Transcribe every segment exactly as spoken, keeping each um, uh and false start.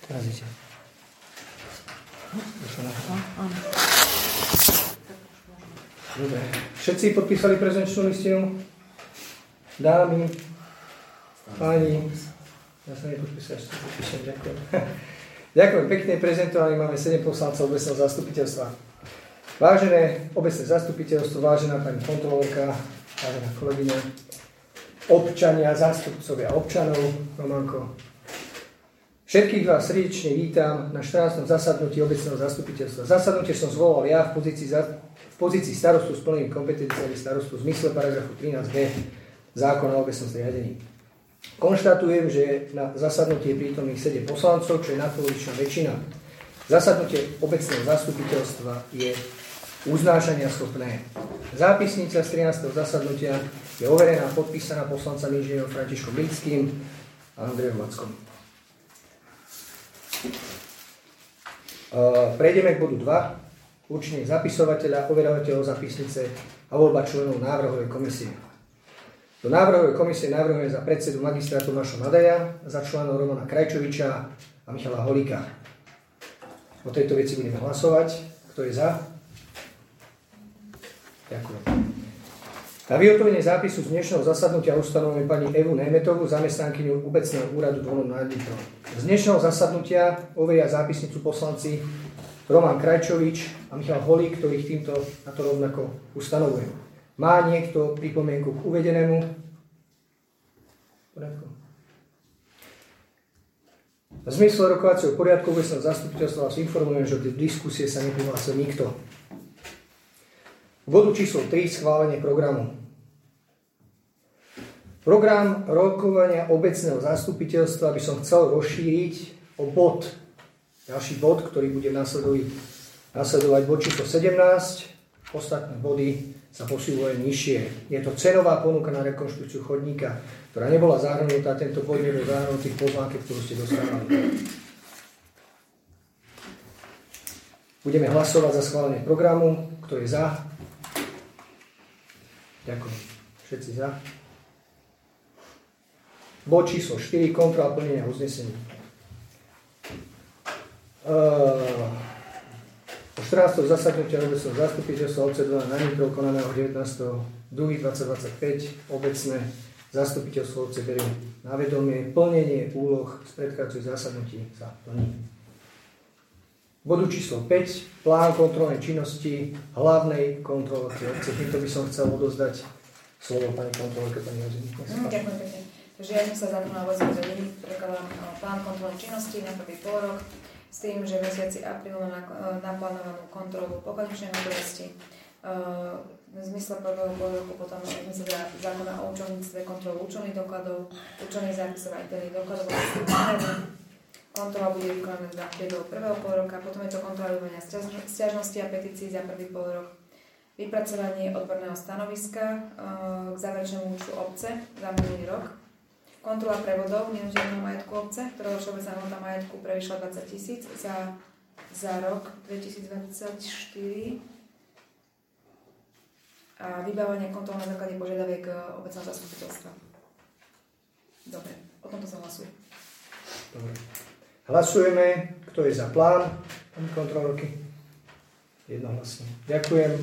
Teraz ide. Dobre. Všetci podpísali prezenčnú listinu? Dámy, páni. Ja som nepodpísal, ešte podpíšem. Ďakujem. Ďakujem, pekne prezentovali. Máme sedem poslancov obecného zastupiteľstva. Vážené obecné zastupiteľstvo, vážená pani kontrolórka, vážená kolegyňa, občania, zástupcovia občanov, Romanko. Všetkých vás srdečne vítam na štrnástom zasadnutí obecného zastupiteľstva. Zasadnutie som zvolal ja v pozícii, v pozícii starostu s plnými kompetenciami starostu v zmysle paragrafu trinásť g zákona o obecnom zriadení. Konštatujem, že na zasadnutie je prítomných sedem poslancov, čo je nadpolovičná väčšina. Zasadnutie obecného zastupiteľstva je uznášania schopné. Zápisnica z trinásteho zasadnutia je overená a podpísaná poslancami inžinierom Františkom Lidským a Andrejom Mackom. Prejdeme k bodu dva. Určenie zapisovateľa, overovateľov zápisnice a voľba členov návrhovej komisie. Do návrhovej komisie navrhujem za predsedu magistrátu Tomáša Madaja, za členov Romana Krajčoviča a Michala Holíka. O tejto veci budeme hlasovať. Kto je za? Ďakujem. Na vyhotovenie zápisu z dnešného zasadnutia ustanovujeme pani Evu Németovú, zamestnankyňu obecného úradu Dolnom nad Nitrom. Z dnešného zasadnutia overia zápisnicu poslanci Roman Krajčovič a Michal Holík, ktorých týmto na to rovnako ustanovujem. Má niekto pripomienku k uvedenému? Poriadku. V zmysle rokovacieho poriadku obecného zastupiteľstva vás informujem, že do diskusie sa neprihlásil nikto. K bodu číslo tri, schválenie programu. Program rokovania obecného zastupiteľstva by som chcel rozšíriť o bod. Ďalší bod, ktorý bude nasledovať, nasledovať bod číslo sedemnásť. Ostatné body sa posúvajú nižšie. Je to cenová ponuka na rekonštrukciu chodníka, ktorá nebola zahrnutá. Tento bod nebol zahrnutý v pozvánke, ktorú ste dostávali. Budeme hlasovať za schválenie programu. Kto je za? Ďakujem. Všetci za. Bod číslo štyri. Kontrola plnenia uznesení. Uh, o štrnásteho zasadnutia obecného zastupiteľstva obce Dolná nad Nitrou konaného devätnásteho druhého dvetisícdvadsaťpäť obecné zastupiteľstvo obce berie na vedomie. Plnenie úloh z predchádzajúcich zasadnutí sa plní. Bodu číslo päť. Plán kontrolnej činnosti hlavnej kontrolórky obce. Týmto by som chcel odozdať slovo pani kontrolórke, pani Jozeník. Mm, ďakujem pekne. Takže ja som sa zákona o obecnom zriadení prekladám plán kontrolnej činnosti na prvý pôrok s tým, že v mesiaci aprílu na naplánovanú kontrolu pokladničnej hotovosti. V zmysle prvého pôroku potom v zmysle zákona o účelníctve kontrolu účelných dokladov, účelných zápisov a interných dokladov. Kontrola bude vykonaná v priebehu prvého pôroka, potom je to kontrola vyvolenia sťažnosti a petícií za prvý pôrok, vypracovanie odborného stanoviska k záverečnému účtu obce za minulý rok, kontrola prevodov nenúteného majetku obce, ktorého všeobecná hodnota majetku prevyšla dvadsať tisíc za, za rok dvetisícdvadsaťštyri a vybávanie kontrol na základe požiadaviek obecného zastupiteľstva. Dobre, o tomto sa hlasuje. Dobre. Hlasujeme, kto je za plán pani kontrolórky. Jednohlasne. Ďakujem.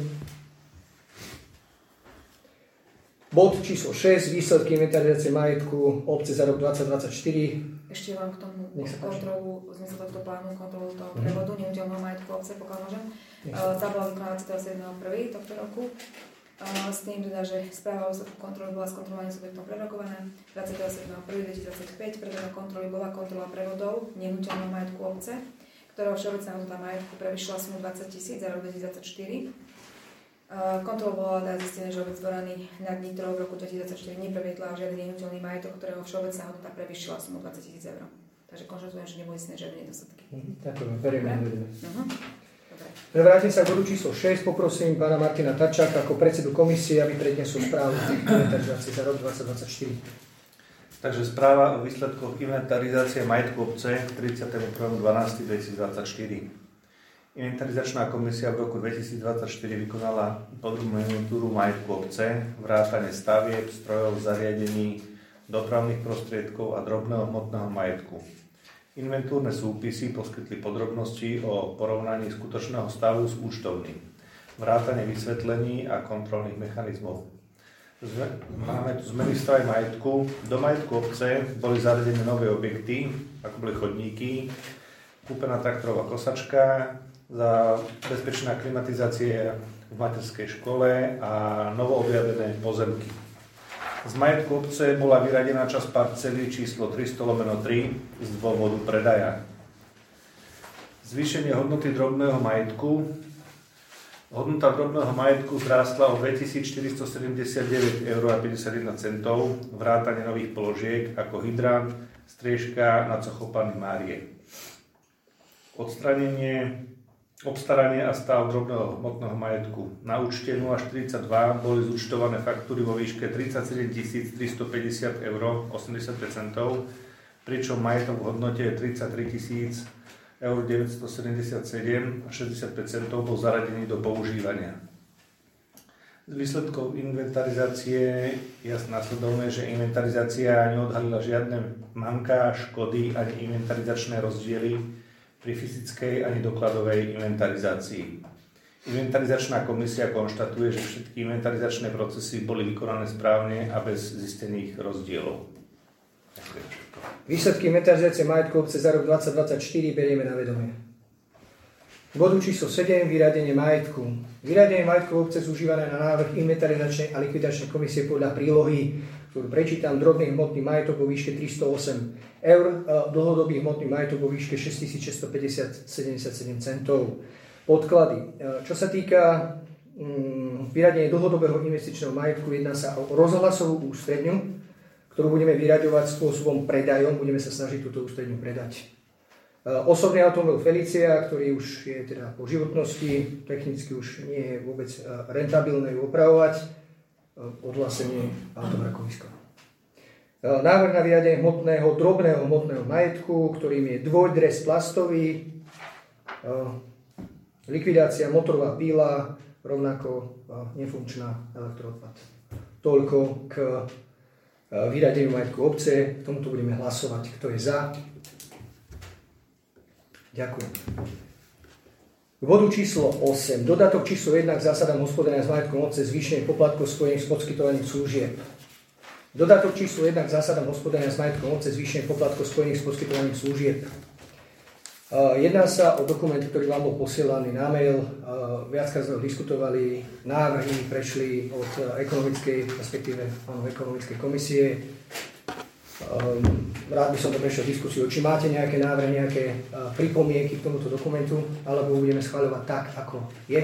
Bod číslo šesť. Výsledky inventarizácie majetku obce za rok dvadsať dvadsaťštyri. Ešte vám k tomu kontrolu, v zmysle tohto plánu, kontrolu toho prevodu nenúteľného majetku obce, pokiaľ môžem. Tá bola vykonaná dvadsiateho siedmeho prvého tohto roku. S tým teda, že správa o výsledku kontroly bola skontrolovaným subjektom prerokovaná. dvadsiateho siedmeho prvého dvetisícdvadsaťpäť predmetom kontroly bola kontrola prevodov nenúteľného majetku obce, ktorého všeobecná hodnota majetku prevyšla sumu dvadsať tisíc za rok dvetisícdvadsaťštyri. Kontrola bola teda zistené, že obec Dvorany nad Nitrou v roku dvetisícdvadsaťštyri nepreviedla žiadny nenúteľný majetok, ktorého všeobecná hodnota prevyšla sumu dvadsať tisíc eur. Takže konštatujem, že neboli zistené žiadne nedostatky. Ďakujem, berieme. Uh-huh. Vrátim sa k bodu číslo šesť. Poprosím pána Martina Tačáka ako predsedu komisie, aby predniesol správu inventarizácie za rok dvadsať dvadsaťštyri. Takže správa o výsledkoch inventarizácie majetku obce tridsiateho prvého decembra dvetisícdvadsaťštyri. Inventarizačná komisia v roku dvetisícdvadsaťštyri vykonala podrobnú inventúru majetku obce, vrátane stavieb, strojov, zariadení, dopravných prostriedkov a drobného hmotného majetku. Inventúrne súpisy poskytli podrobnosti o porovnaní skutočného stavu s účtovným, vrátane vysvetlení a kontrolných mechanizmov. Máme tu zmeny v stave majetku. Do majetku obce boli zaradené nové objekty, ako boli chodníky, kúpená traktorová kosačka, za bezpečná klimatizácie v materskej škole a novoobjavené pozemky. Z majetku obce bola vyradená časť parcely číslo tristo lomeno tri z dôvodu predaja. Zvýšenie hodnoty drobného majetku. Hodnota drobného majetku zrástla o dvetisícštyristosedemdesiatdeväť eur a päťdesiatjeden centov, vrátane nových položiek ako hydrant, striežka na sochu Panny Márie. Odstránenie, obstaranie a stav drobného hmotného majetku. Na účte nula štyridsaťdva boli zúčtované faktúry vo výške tridsaťsedem tisíc tristopäťdesiat eur osemdesiatpäť centov, pričom majetok v hodnote tridsaťtri tisíc eur deväťstosedemdesiatsedem a šesťdesiatpäť centov bol zaradený do používania. Z výsledkov inventarizácie je následovné, že inventarizácia neodhalila žiadne manká, škody ani inventarizačné rozdiely pri fyzickej ani dokladovej inventarizácii. Inventarizačná komisia konštatuje, že všetky inventarizačné procesy boli vykonané správne a bez zistených rozdielov. Výsledky inventarizácie majetku obce za rok dvadsať dvadsaťštyri berieme na vedomie. K bodu číslo sedem, vyradenie majetku. Vyradenie majetku obce zúžívané na návrh inventarizačnej a likvidačnej komisie podľa prílohy, ktorú prečítam, drobný hmotný majetok vo výške tristoosem eur, dlhodobý hmotný majetok vo výške šesťtisícšesťstopäťdesiat sedemdesiatsedem centov. Podklady. Čo sa týka mm, vyradenia dlhodobého investičného majetku, jedná sa o rozhlasovú ústredňu, ktorú budeme vyraďovať spôsobom predajom, budeme sa snažiť túto ústredňu predať. Osobný automobil Felicia, ktorý už je teda po životnosti, technicky už nie je vôbec rentabilné ju opravovať, odhlásenie automrakoviska. Návrh na vyradenie hmotného, drobného hmotného majetku, ktorým je dvojdres plastový, likvidácia motorová píla, rovnako nefunkčná elektroodpad. Toľko k vyradeniu majetku obce, k tomuto budeme hlasovať. Kto je za? Ďakujem. K bodu číslo osem. Dodatok číslo jeden k zásadám hospodárenia s majetkom obce, zvýšenie poplatkov spojených s poskytovaním služieb. Dodatok číslo jeden k zásadám hospodárenia s majetkom obce, zvýšenie poplatkov spojených s poskytovaním služieb. Jedná sa o dokument, ktorý vám bol posielaný na mail. Viackrát sme ho diskutovali, návrhy prešli od ekonomickej, respektíve pánov ekonomickej komisie. Rád by som to prešiel diskusiu, či máte nejaké návrhy, nejaké pripomienky k tomuto dokumentu, alebo budeme schváľovať tak, ako je.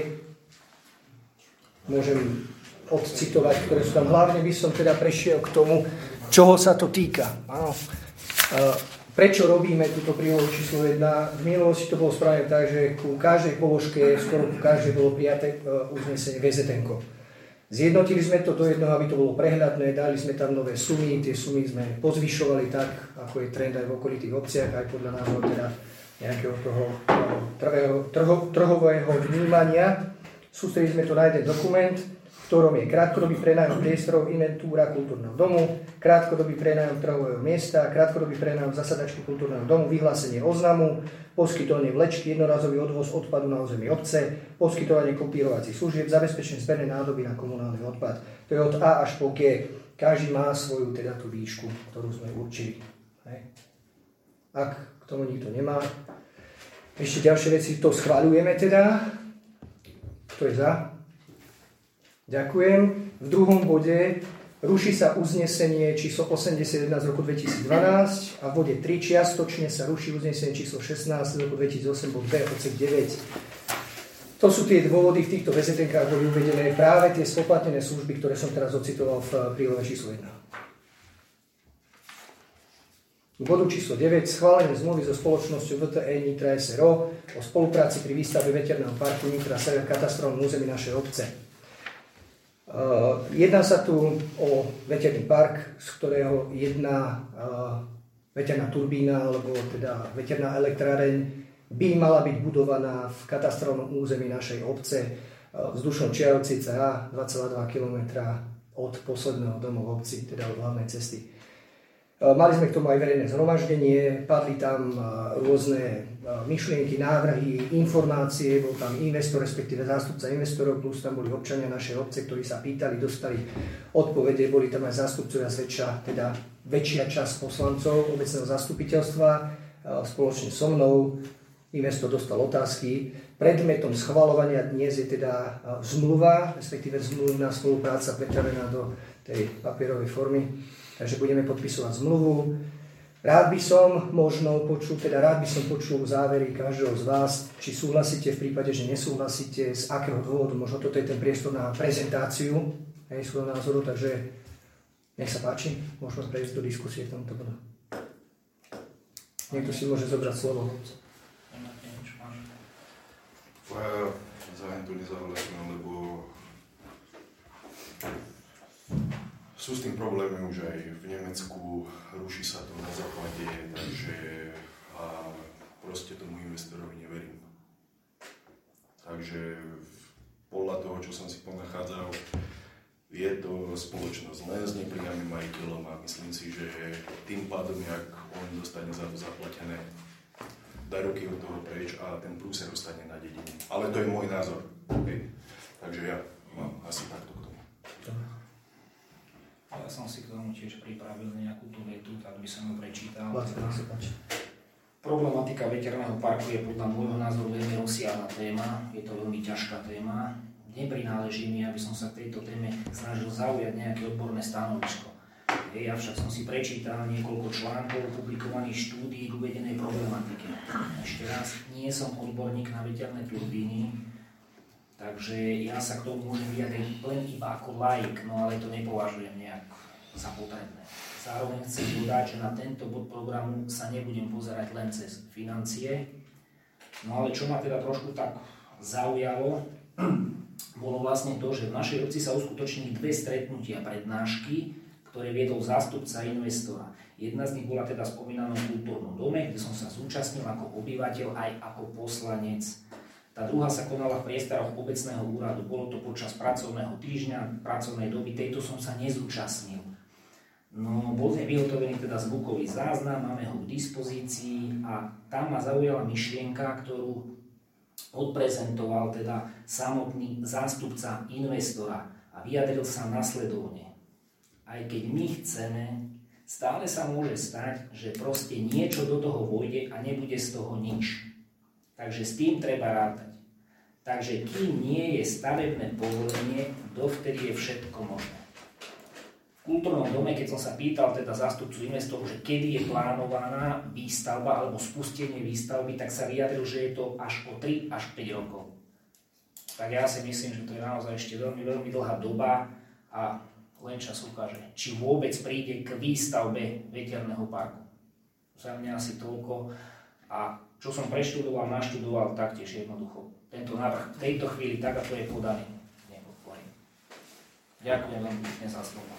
Môžem odcitovať, ktoré sú tam. Hlavne by som teda prešiel k tomu, čoho sa to týka. Áno. Prečo robíme túto prílohu číslo jedna? V minulosti to bolo správne tak, že ku každej položke, skoro ku každej bolo prijaté uznesenie vé zet enko. Zjednotili sme to do jednoho, aby to bolo prehľadné, dali sme tam nové sumy, tie sumy sme pozvyšovali tak, ako je trend aj v okolitých obciach, aj podľa nášho teda nejakého toho trhového, trho, trhového vnímania. Sústredili sme to na jeden dokument, v ktorom je krátkodobý prenájom priestorov, inventúra kultúrneho domu, krátkodobý prenájom trhového miesta, krátkodobý prenájom zasadačky kultúrneho domu, vyhlásenie oznamu, poskytovanie vlečky, jednorazový odvoz odpadu na území obce, poskytovanie kopírovacích služieb, zabezpečenie zbernej nádoby na komunálny odpad. To je od A až po G. Každý má svoju teda tú výšku, ktorú sme určili. Hej. Ak k tomu nikto nemá. Ešte ďalšie veci, to schvaľujeme teda. Kto je za? Ďakujem. V druhom bode ruší sa uznesenie číslo osemdesiatjeden z roku dvetisícdvanásť a v bode tri čiastočne sa ruší uznesenie číslo šestnásť z roku dvetisícosem bod B odsek deväť. To sú tie dôvody, v týchto vé zet enkách boli uvedené práve tie spoplatnené služby, ktoré som teraz ocitoval v prílohe číslo jedna. K bodu číslo deväť schválenie zmluvy so spoločnosťou vé té é Nitra es er o o spolupráci pri výstavbe veterného parku Nitra Sever v katastrovom území našej obce. Uh, jedná sa tu o veterný park, z ktorého jedna uh, veterná turbína, alebo teda veterná elektráreň by mala byť budovaná v katastrofálnom území našej obce uh, vzdušnou čiarou cca dva celé dva kilometra od posledného domu v obci, teda od hlavnej cesty. Mali sme k tomu aj verejné zhromaždenie, padli tam rôzne myšlienky, návrhy, informácie, bol tam investor, respektíve zástupca investorov, plus tam boli občania našej obce, ktorí sa pýtali, dostali odpovede, boli tam aj zástupcovia zväčša, teda väčšia časť poslancov obecného zastupiteľstva, spoločne so mnou. Investor dostal otázky. Predmetom schvaľovania dnes je teda zmluva, respektíve zmluvná spolupráca pretavená do tej papierovej formy. Takže budeme podpisovať zmluvu. Rád by som možno počul, teda rád by som počul závery každého z vás, či súhlasíte v prípade, že nesúhlasíte, z akého dôvodu. Možno toto je ten priestor na prezentáciu hej, svojho názoru, takže nech sa páči, môžeme prejsť do diskusie v tomto bodu. Niekto si môže zobrať slovo. Ja zájem to nezahľadím, lebo sú s tým problémy už aj v Nemecku, ruší sa to na západe, takže a proste tomu investorovi neverím. Takže podľa toho, čo som si ponachádzal, je to spoločnosť len s nepriamým majiteľom a myslím si, že tým pádom, jak on dostane za to zaplatené, dá ruky od toho preč a ten prúser ostane na dedine. Ale to je môj názor. Okay. Takže ja mám asi takto k tomu. Ja som si k tomu tiež pripravil nejakú tú vetu, tak by som ju prečítal. Problematika veterného parku je podľa môjho názoru veľmi rozsiahla téma, je to veľmi ťažká téma. Neprináleží mi, aby som sa k tejto téme snažil zaujať nejaké odborné stanovisko. Ja však som si prečítal niekoľko článkov, publikovaných štúdií k uvedenej problematike. Ešte raz, nie som odborník na veterné turbíny, takže ja sa k tomu môžem vyjadriť len iba ako laik, no ale to nepovažujem nejak za potrebné. Zároveň chcem dodať, že na tento bod programu sa nebudem pozerať len cez financie, no ale čo ma teda trošku tak zaujalo, bolo vlastne to, že v našej obci sa uskutočnili dve stretnutia prednášky, ktoré viedol zástupca investora. Jedna z nich bola teda v spomínanom kultúrnom dome, kde som sa zúčastnil ako obyvateľ aj ako poslanec. Tá druhá sa konala v priestoroch obecného úradu. Bolo to počas pracovného týždňa, pracovnej doby, tejto som sa nezúčastnil. No, bol sme vyhotovení teda zvukový záznam, máme ho k dispozícii a tam ma zaujala myšlienka, ktorú odprezentoval teda samotný zástupca investora a vyjadril sa nasledovne. Aj keď my chceme, stále sa môže stať, že proste niečo do toho vojde a nebude z toho nič. Takže s tým treba rátať. Takže kým nie je stavebné povolenie, dovtedy je všetko možné. V kultúrnom dome, keď som sa pýtal teda zástupcu investorov, že kedy je plánovaná výstavba alebo spustenie výstavby, tak sa vyjadril, že je to až o tri až päť rokov. Tak ja si myslím, že to je naozaj ešte veľmi, veľmi dlhá doba a len čas ukáže, či vôbec príde k výstavbe veterného parku. Za mňa asi toľko. A čo som preštudoval, naštudoval, taktiež jednoducho. Tento návrh v tejto chvíli, tak ako je podaný, nepodporím. Ďakujem veľmi pekne za slovo.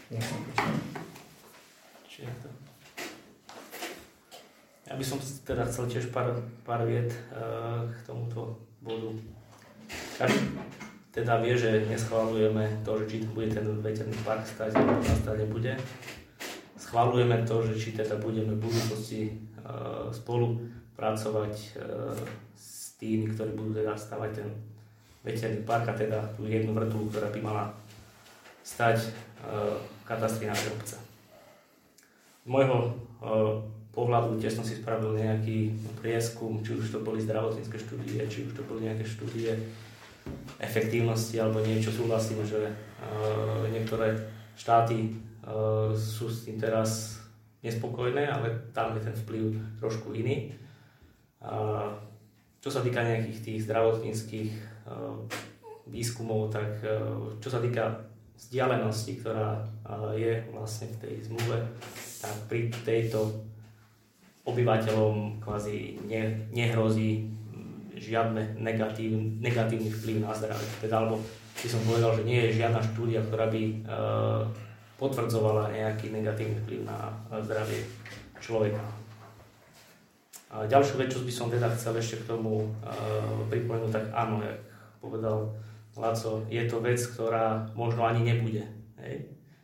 Ja by som teda chcel tiež pár, pár vied uh, k tomuto bodu. Každý teda vie, že neschvaľujeme to, že či bude ten veterný park stať, alebo stať nebude. Schvaľujeme to, že či teda budeme v budúcnosti uh, spolu pracovať uh, s tými, ktorí budú teda stavať ten veterný park a teda tú jednu vrtulu, ktorá by mala stať uh, v katastri našej obce. Z môjho uh, pohľadu tiež som si spravil nejaký prieskum, či už to boli zdravotnícke štúdie, či už to boli nejaké štúdie efektívnosti alebo niečo. Súhlasím, že uh, niektoré štáty uh, sú s tým teraz nespokojné, ale tam je ten vplyv trošku iný. Uh, čo sa týka nejakých tých zdravotníckych uh, výskumov, tak uh, čo sa týka vzdialenosti, ktorá uh, je vlastne v tej zmluve, tak pri tejto obyvateľom kvázi ne, nehrozí žiadne negatív, negatívny vplyv na zdravie. Teda, alebo by som povedal, že nie je žiadna štúdia, ktorá by e, potvrdzovala nejaký negatívny vplyv na zdravie človeka. A ďalšiu vec, čo by som teda chcel ešte k tomu e, pripomenúť, tak áno, jak povedal Laco, je to vec, ktorá možno ani nebude. Hej?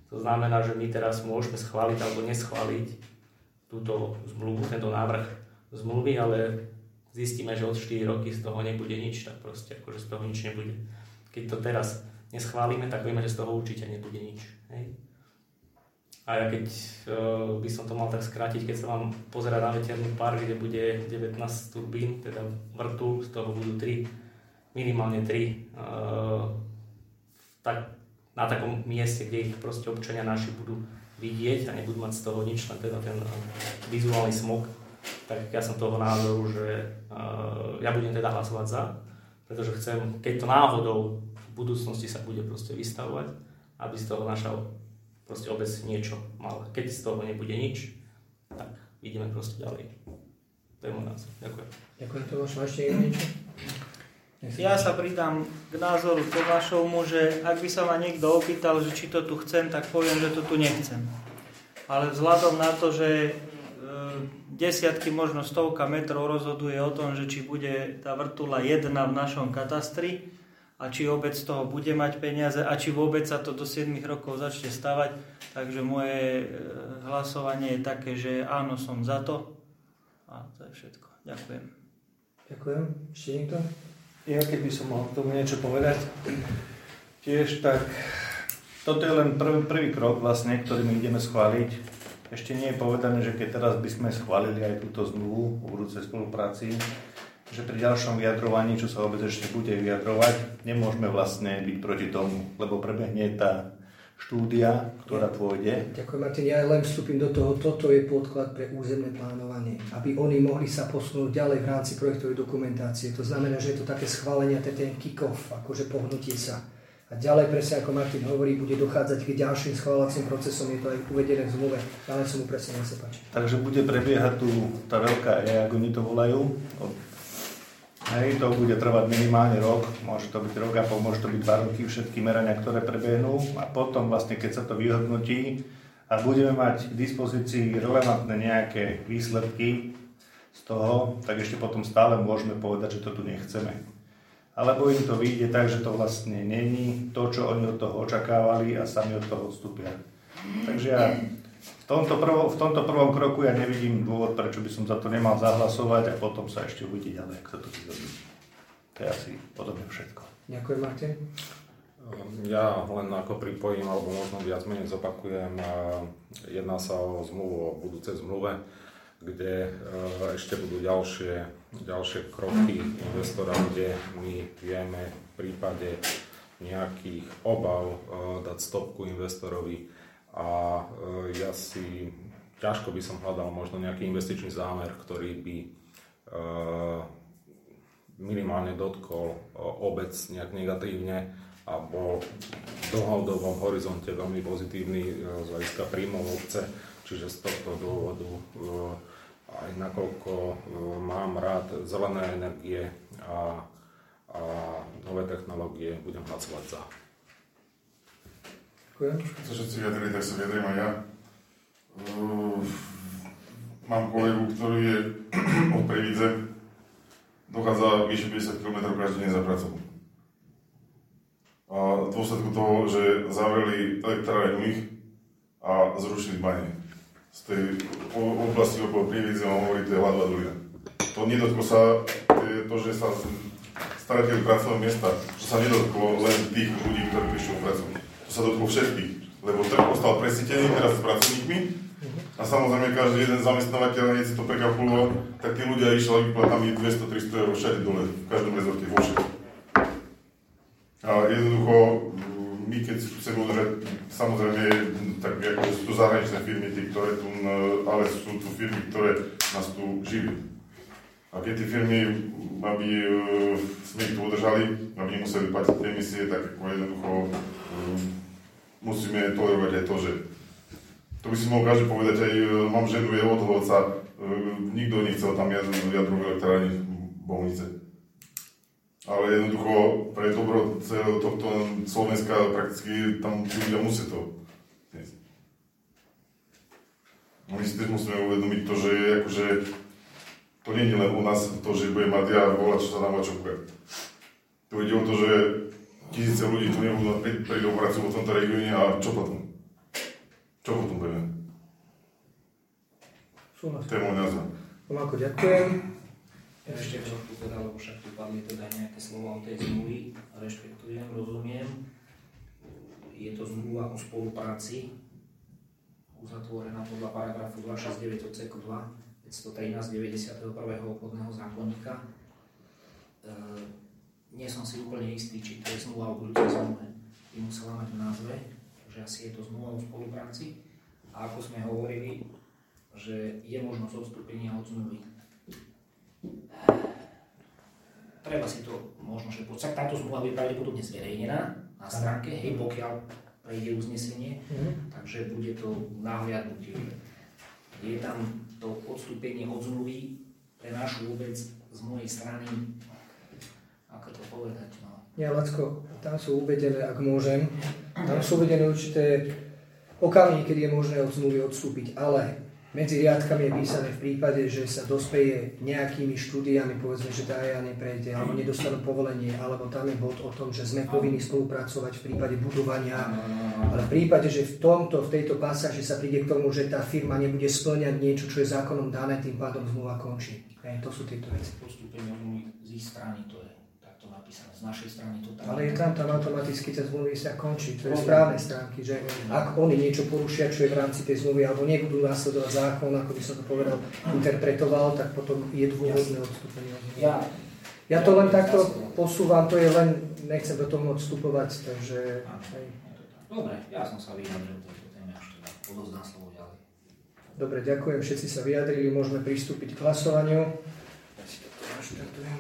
To znamená, že my teraz môžeme schváliť alebo neschváliť túto zmluvu, tento návrh zmluvy, ale zistíme, že od štyri roky z toho nebude nič, tak proste akože z toho nič nebude. Keď to teraz neschválime, tak vieme, že z toho určite nebude nič. Hej? A ja keď uh, by som to mal tak skrátiť, keď sa vám pozerať na veterný park, kde bude devätnásť turbín, teda vrtu, z toho budú tri, minimálne tri, uh, tak na takom mieste, kde ich proste občania naši budú vidieť a nebudú mať z toho nič, len teda ten vizuálny smog, tak ja som toho názoru, že uh, ja budem teda hlasovať za, pretože chcem, keď to náhodou v budúcnosti sa bude proste vystavovať, aby z toho naša proste obec niečo mala. Keď z toho nebude nič, tak ideme proste ďalej. To je môj názor. Ďakujem. Ďakujem, Tomáš. Máš ešte niečo? Ja sa pridám k názoru Tomášovmu, že ak by sa ma niekto opýtal, že či to tu chcem, tak poviem, že to tu nechcem. Ale vzhľadom na to, že e, desiatky, možno stovka metrov rozhoduje o tom, že či bude tá vrtuľa jedna v našom katastri a či obec z toho bude mať peniaze a či vôbec sa to do sedem rokov začne stavať. Takže moje e, hlasovanie je také, že áno, som za to. A to je všetko. Ďakujem. Ďakujem. Ešte niekto? Ja keby som mohol k tomu niečo povedať, tiež tak, toto je len prvý, prvý krok vlastne, ktorý my ideme schváliť. Ešte nie je povedané, že keď teraz by sme schválili aj túto zmluvu o budúcej spolupráci, že pri ďalšom vyjadrovaní, čo sa vôbec ešte bude vyjadrovať, nemôžeme vlastne byť proti tomu, lebo prebehne tá štúdia, ktorá pôjde. Ďakujem, Martin. Ja len vstúpim do toho. Toto je podklad pre územné plánovanie, aby oni mohli sa posunúť ďalej v rámci projektovej dokumentácie. To znamená, že je to také schválenie, ten kick-off, akože pohnutie sa. A ďalej, presne ako Martin hovorí, bude dochádzať k ďalším schváľovacím procesom, je to aj uvedené v zmluve. Ale som mu presne, nech sa páči. Takže bude prebiehať tu tá veľká E, ako oni to volajú. Hej, to bude trvať minimálne rok, môže to byť rok a pol, môže to byť dva roky, všetky merania, ktoré prebehnú a potom vlastne, keď sa to vyhodnotí a budeme mať k dispozícii relevantné nejaké výsledky z toho, tak ešte potom stále môžeme povedať, že to tu nechceme. Alebo im to vyjde tak, že to vlastne není to, čo oni od toho očakávali a sami od toho odstúpia. Takže ja v tomto, prvo, v tomto prvom kroku ja nevidím dôvod, prečo by som za to nemal zahlasovať a potom sa ešte uvidí ďalej, ak sa to vyhodí. To je asi podobne všetko. Ďakujem, Martin. Ja len ako pripojím, alebo možno viac menej zopakujem, jedná sa o zmluvu, o budúcej zmluve, kde ešte budú ďalšie, ďalšie kroky investora, kde my vieme v prípade nejakých obav dať stopku investorovi. A ja si ťažko by som hľadal možno nejaký investičný zámer, ktorý by minimálne dotkol obec nejak negatívne a bol v dlhodobom horizonte veľmi pozitívny z hľadiska príjmov obce. Čiže z tohto dôvodu, aj nakoľko mám rád zelené energie a, a nové technológie, budem hlasovať za. Ďakujem. Keď sa všetci vyjadrili, tak sa vyjadrím aj ja. Uh, mám kolegu, ktorý je od Prievidze, dochádza vyše päťdesiat kilometrov každý deň za pracou. A v dôsledku toho, že zavreli elektrárne u nich a zrušili bane. Z tej oblasti okolo Prievidze on hovorí, to je hladová dolina. To nedotklo sa, to, že sa stratili pracovné miesta, čo sa nedotklo len tých ľudí, ktorí prišli o prácu. To sa dotklo všetkých, lebo trh ostal presítený teraz s pracovníkmi a samozrejme každý jeden zamestnávateľ, keď si to prekalkuloval, tak tí ľudia išli výplatami dvesto tristo eur všade dole, v každom rezorte, vo všetkom. A jednoducho, my keď si tu chceme udržať, samozrejme, tak ako sú tu zahraničné firmy, tí, ktoré tu, ale sú tu firmy, ktoré nás tu živia. A keď tie firmy, aby sme ich tu udržali, aby nemuseli platiť tie emisie, tak ako jednoducho musíme tolerovať aj to, že to by si mohol každý povedať, aj mám ženu, je odhodca, nikto nechcel tam jadrovú elektrárne v Bohunice. Ale jednoducho pre dobro celého tohto Slovenska prakticky tam ľudia musia to dnes. A my si tiež musíme uvedomiť to, že akože to nie je len u nás to, že bude mať ja volať, čo sa nám vačovka. To ide o to, že tisíce ľudí tu nebudú prídu prácu v tomto regióne a čo potom? Čo potom budeme? Súhlas. To je môj názor. Tomáko, ďakujem. Ja ešte trošku teda, lebo však tu padli teda nejaké slova o tej zmluvy, rešpektujem, rozumiem. Je to zmluva o spolupráci, uzatvorená podľa paragrafu dvestošesťdesiatdeväť odseku dva, päťstotrinásť deväťdesiateho prvého obchodného zákonníka. E, nie som si úplne istý, či to je zmluva o budúcej zmluve. By musela mať v názve, že asi je to zmluva o spolupráci. A ako sme hovorili, že je možnosť odstúpenia od zmluvy. Treba si to možno, že táto zmluva bude pravdepodobne zverejnená na stránke, hej, pokiaľ prejde uznesenie, mm-hmm. takže bude to nahliadnutie. Je tam to odstúpenie od zmluvy pre našu vôbec z mojej strany, ako to povedať, no. Ja, Lacko, tam sú uvedené, ak môžem, tam sú uvedené určité okamihy, kedy je možné od zmluvy odstúpiť, ale medzi riadkami je písané v prípade, že sa dospeje nejakými štúdiami, povedzme, že tá ja neprejde, alebo nedostanú povolenie, alebo tam je bod o tom, že sme povinni spolupracovať v prípade budovania, ale v prípade, že v tomto, v tejto pasáži sa príde k tomu, že tá firma nebude spĺňať niečo, čo je zákonom dané, tým pádom zmluva končí. Hej, to sú tieto veci. Postupenie z ich strany, to je takto napísané, z našej strany to tam. Ale je tam tam automaticky tá zmluvy sa končí, to je správne stránky, že ak oni niečo porušia, čo je v rámci tej zmluvy, alebo nebudú následovať zákon, ako by som to povedal, interpretoval, tak potom je dôvodné odstúpenie. Ja, ja to len takto posúvam, to je len, nechcem do toho odstupovať, takže... Dobre, ja som sa vyjadril tejto téme, až teda odozdám slovo ďalej. Dobre, ďakujem, všetci sa vyjadrili, môžeme pristúpiť k hlasovaniu. Ja si to naštartujem.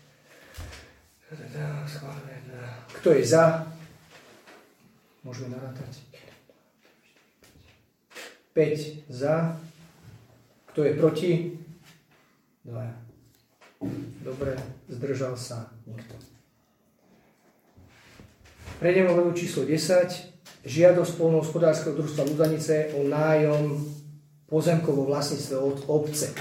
Kto je za? Môžeme narátať. päť za. Kto je proti? dva. Dobre, zdržal sa nikto. Prejdeme o bodu číslo desať. Žiadosť poľnohospodárskeho družstva Ludanice o nájom pozemkov vo vlastníctve od obce.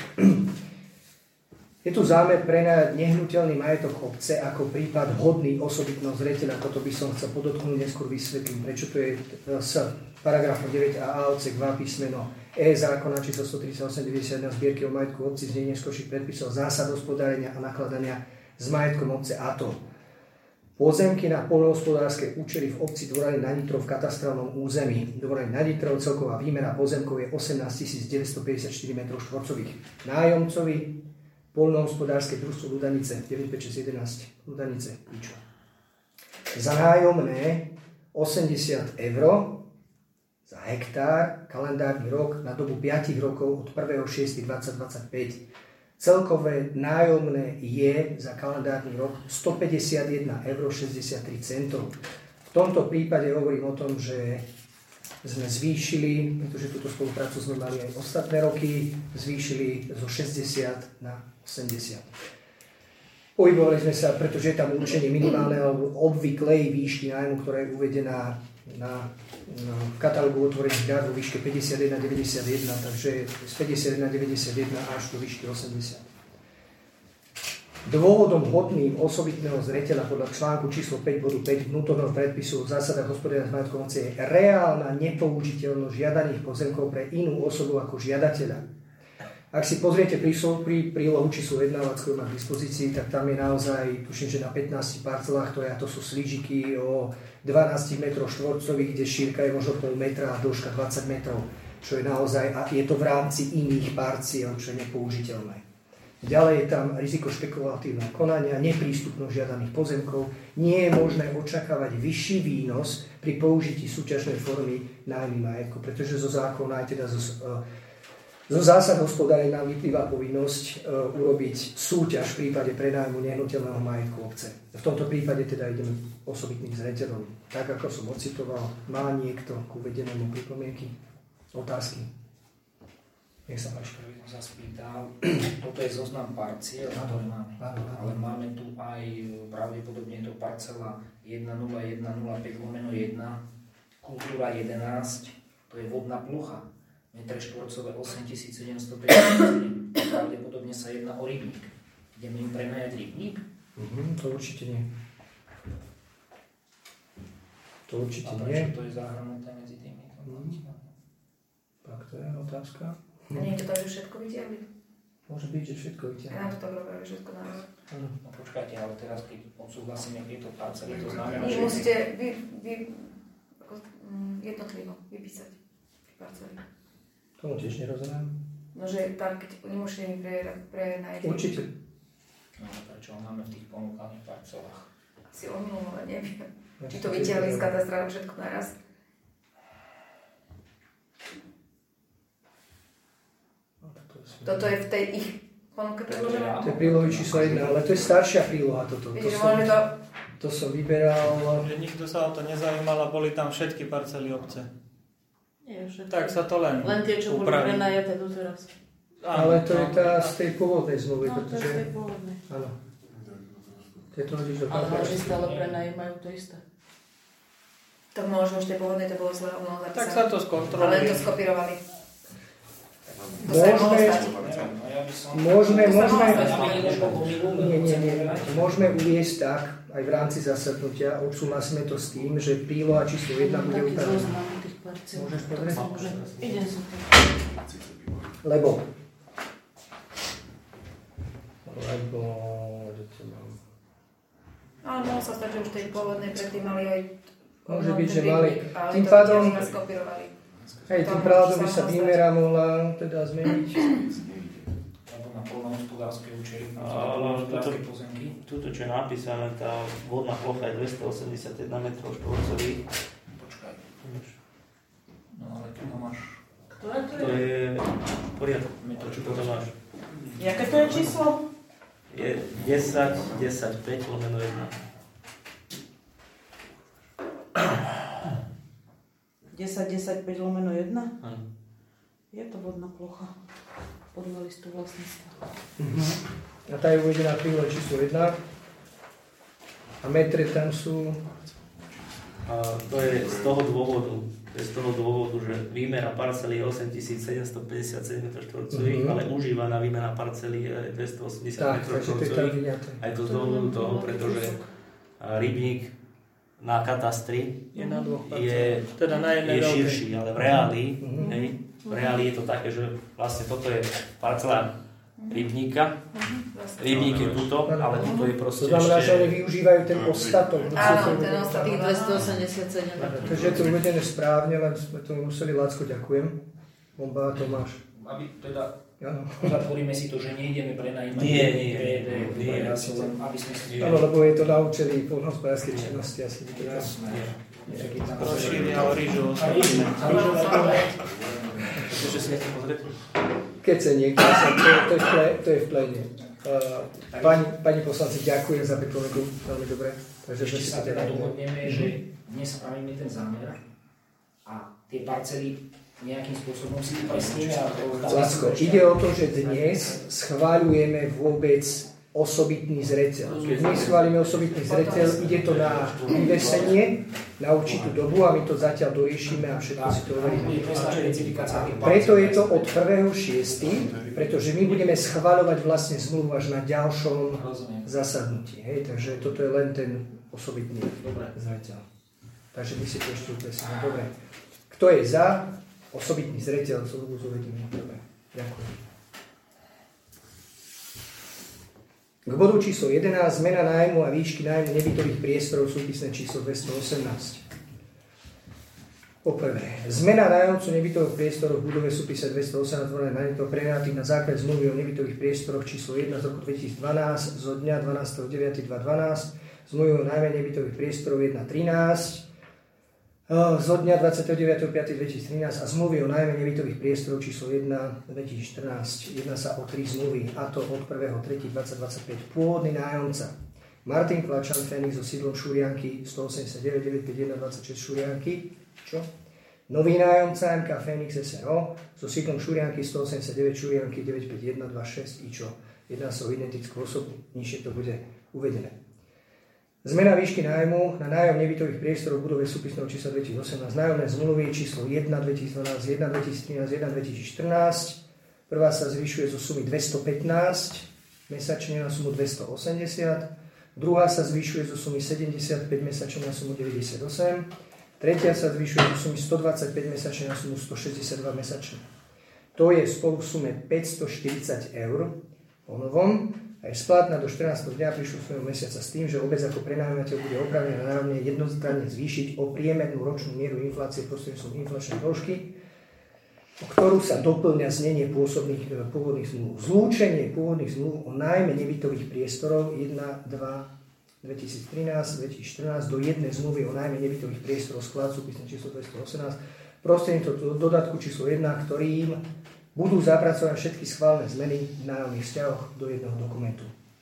Je tu zámer prenajať nehnuteľný majetok obce ako prípad hodný osobitného zreteľa. Toto by som chcel podotknúť, neskôr vysvetlím, prečo to je s paragrafom deväť a odsek dva písmeno E zákona číslo stotridsaťosem deväťdesiatjeden zbierky o majetku obci, znenie neskôrších predpisov zásad hospodárenia a nakladania s majetkom obce, a to pozemky na poľnohospodárske účely v obci Dvorany nad Nitrou v katastrálnom území. Dvorany nad Nitrou celková výmera pozemkov je osemnásť tisíc deväťstopäťdesiatštyri metrov štvorcových. Nájomcovi poľnohospodárske družstvo Ludanice deväť päť šesť jedenásť Ludanice Pičo. Za nájomné osemdesiat eur za hektár kalendárny rok na dobu päť rokov od prvého šiesteho dvetisícdvadsaťpäť. Celkové nájomné je za kalendárny rok stopäťdesiatjeden eur šesťdesiattri centov. V tomto prípade hovorím o tom, že sme zvýšili, pretože túto spoluprácu sme mali aj ostatné roky, zvýšili zo šesťdesiat na osemdesiat. Pohybovali sme sa, pretože je tam určenie minimálnej alebo obvyklej výšky nájmu, ktorá je uvedená na, na katalógu otvorených dát vo výške päťdesiatjeden deväťdesiatjeden, takže z päťdesiatjeden deväťdesiatjeden až do výšky osemdesiat. Dôvodom hodným osobitného zreteľa podľa článku číslo päť bodu päť vnútorného predpisu o zásadách hospodárenia s majetkom obce je reálna nepoužiteľnosť žiadaných pozemkov pre inú osobu ako žiadateľa. Ak si pozriete pri prílohu číslo jeden, Lacko má k dispozícii, tak tam je naozaj, tuším, že na pätnástich parcelách, to, je, to sú slížiky o dvanásť metrov štvorcových, kde šírka je možno pol metra a dĺžka dvadsať metrov, čo je naozaj, a je to v rámci iných parciel, čo je nepoužiteľné. Ďalej je tam riziko špekulatívneho konania, neprístupnosť žiadaných pozemkov, nie je možné očakávať vyšší výnos pri použití súťažnej formy nájmu majetku, pretože zo zákona aj teda zo, zo zásad hospodárenia nám vyplýva povinnosť uh, urobiť súťaž v prípade prenájmu nehnuteľného majetku obce. V tomto prípade teda ideme osobitným zreteľom. Tak ako som ocitoval, má niekto k uvedenému pripomienky, otázky? Nech sa páči. Ja by som sa spýtal, toto je zoznam parciel, ktoré máme, ale máme tu aj pravdepodobne to parcela jeden nula jeden nula päť lomeno jeden, kultúra jedenásť, to je vodná plocha, metre štvorcové osem tisíc sedemstopäťdesiatsedem, pravdepodobne sa jedná o rybník. Ideme im prenajať rybník? Uh-huh, to určite nie. To určite a nie. A prečo to je zahrnuté medzi tými? to je otázka. A nie je to tak, že všetko vytiahli? Môže byť, že všetko vytiahli. Ja nám to tak robili, všetko naraz. No počkajte, ale teraz keď odsúhlasíme tieto parcely, to znamená, Vy že... musíte vy, vy, ako, mm, jednotlivo vypísať parcely. Tomu tiež nerozumiem. No, že tak, keď nemôžete mi pre, pre nájsť. Určite. No, prečo máme v tých ponúkaných parcelách? Si omylom, ale neviem. Či to vytiahli z katastra všetko naraz. Toto je v tej ich ponuke predložené? To je prílohy číslo jedna, ale to je staršia príloha toto. Viete, To že som, môžeme to... to som vyberal. Že nikto sa o to nezaujímal a boli tam všetky parcely obce. Nie, všetky. Tak sa to len Len tie, čo boli upraví. prenajaté doteraz. Ale to je tá z tej pôvodnej zmluvy, No, to je pretože... z tej pôvodnej. Áno. Tieto hodíš do Ale papieru. oni stále prenajímajú to isté. Tak možno už tej pôvodnej to bolo zle omylom zapísané. Tak sa to Ale skontroluje. to skopírovali. To sa im mohlo Môžeme, stať. môžeme, To sa mohlo môžeme, stať. nie, nie, nie, môžeme uviesť tak, aj v rámci zasadnutia, odsúhlasíme to s tým, že príloha číslo jedna bude Taký upravená. zoznam tých parciel. Môžeš povedať? Môžem. Idem sa to. Lebo, lebo, kde to mám? Ale mohlo sa stať, že už tej pôvodnej predtým mali aj... Môže no, byť, ten že mali. výklik, ale Tým to pádom, vytiahli a skopírovali. hej, tým To pádom sa by sa mohlo výmera mohla teda zmeniť. Alebo na poľnohospodárske účely, na Áno, poľnohospodárske toto- pozemky. Tuto, čo je napísané, tá vodná plocha je dvestoosemdesiatjeden metrov štvorcových. Počkaj. No ale tu máš... Ktoré to To je? je v poriadku. My to čo Toto máš. Jaké to je číslo? Je desať, desať, päť lomeno jedna. desať, desať, päť lomeno jedna? Áno. Je to vodná plocha. Podľa listu vlastníctva. A tá je uvedená v prílohe číslo jedna. A metre tam sú... A to je z toho dôvodu, to je z toho dôvodu, že výmera parcely je osemtisícsedemstopäťdesiatsedem metrov štvorcových, Mhm. ale užívaná výmera parcely je dvestoosemdesiat Tak, metrov takže to je tam štvorcových. vyňaté. Aj to z dôvodu toho, pretože a, rybník na katastri Je na dvoch je, parcelách. Teda na jednej je veľkej. širší, ale v reáli, Mhm. hej, v reáli je to také, že vlastne toto je parcela rybníka, rybník je tuto, ale tuto je To proste znamená, že oni ešte... využívajú ten ostatok. Áno, ten ostatok. Tých dvestoosemdesiatsedem. Takže je to uvedené správne, len sme to museli, Lacko, ďakujem. Bomba, Tomáš. Aby teda Áno. zatvoríme si to, že nejdeme prenajímať. Nie, nie, nie, nie. Ja si len, aby sme si... Áno, lebo je to na účely poľnohospodárskej činnosti asi. Jasné. Rozšíria o rýžu. Ešte si nechcem pozrieť? Keď sa niekto, sa- to, to, je v ple, to je v plene. Uh, pani, pani poslanci, ďakujem za pripomienku, veľmi dobre. Takže sme Ešte si sa to teda teda dohodneme, že dnes spravíme ten zámer a tie parcely nejakým spôsobom si upresníme a Lacko, ide o to, že dnes schváľujeme vôbec osobitný zreteľ. Keď my schválime osobitný zreteľ, ide to na vyvesenie, na určitú dobu a my to zatiaľ doriešime a všetko si to overíme. Preto je to od prvého šiesteho pretože my budeme schvaľovať vlastne zmluvu až na ďalšom zasadnutí. Hej? Takže toto je len ten osobitný zreteľ. Takže my si to ešte upresíme. Dobre. Kto je za osobitný zreteľ, zmluvu s uvedením? Dobre. Ďakujem. K bodu číslo jedenásť, zmena nájmu a výšky nájmu nebytových priestorov, súpisné číslo dvestoosemnásť. Poprvé, zmena nájomcu nebytových priestorov v budove súpise dvestoosemnásť nájomcov prenajatých na základe zmluvy o nebytových priestoroch číslo jedna z roku dvetisícdvanásť zo dňa dvanásteho deviateho dvetisícdvanásť, zmluvy o nájme nebytových priestorov jedna trinásť zo dňa dvadsiateho deviateho piateho dvetisíctrinásť a zmluvy o nájme nebytových priestorov číslo jedna dvetisícštrnásť. Jedná sa o tri zmluvy, a to od prvého tretieho dvetisícdvadsaťpäť. Pôvodný nájomca Martin Klačan Fénix so sídlom Šurianky stoosemdesiatdeväť deväťstopäťdesiatjeden dvadsaťšesť Šurianky. Čo? Nový nájomca em ká Fénix es er o so sídlom Šurianky stoosemdesiatdeväť Šurianky deväťstopäťdesiatjeden dvadsaťšesť Ičo. Jedná sa o identickú osobu, nižšie to bude uvedené. Zmena výšky nájmu na nájom nebytových priestorov v budove súpisného čísla dvetisícosemnásť. Nájomné zmluvy číslo jedna dvetisícdvanásť, jedna dvetisíctrinásť, jedna dvetisícštrnásť. Prvá sa zvyšuje zo sumy dvestopätnásť mesačne na sumu dvestoosemdesiat. Druhá sa zvyšuje zo sumy sedemdesiatpäť mesačne na sumu deväťdesiatosem. Tretia sa zvyšuje zo sumy stodvadsaťpäť mesačne na sumu stošesťdesiatdva mesačne. To je spolu v sume päťstoštyridsať eur po novom a je splatná do štrnásteho dňa príslušného mesiaca s tým, že obec ako prenájmateľ bude oprávnená národne jednostranne zvýšiť o priemernú ročnú mieru inflácie prostredníctvom inflačnej dĺžky, o ktorú sa doplňa znenie pôsobných pôvodných zmluv. Zlúčenie pôvodných zmluv o nájme nebytových priestorov jeden, dva, dvetisíctrinásť, dvetisícštrnásť do jednej zmluvy o nájme nebytových priestorov skladcu písne číslo dvestoosemnásť prostredníctvom dodatku číslo jeden, ktorým budú zapracované všetky schválené zmeny v nájomných vzťahoch do jedného dokumentu.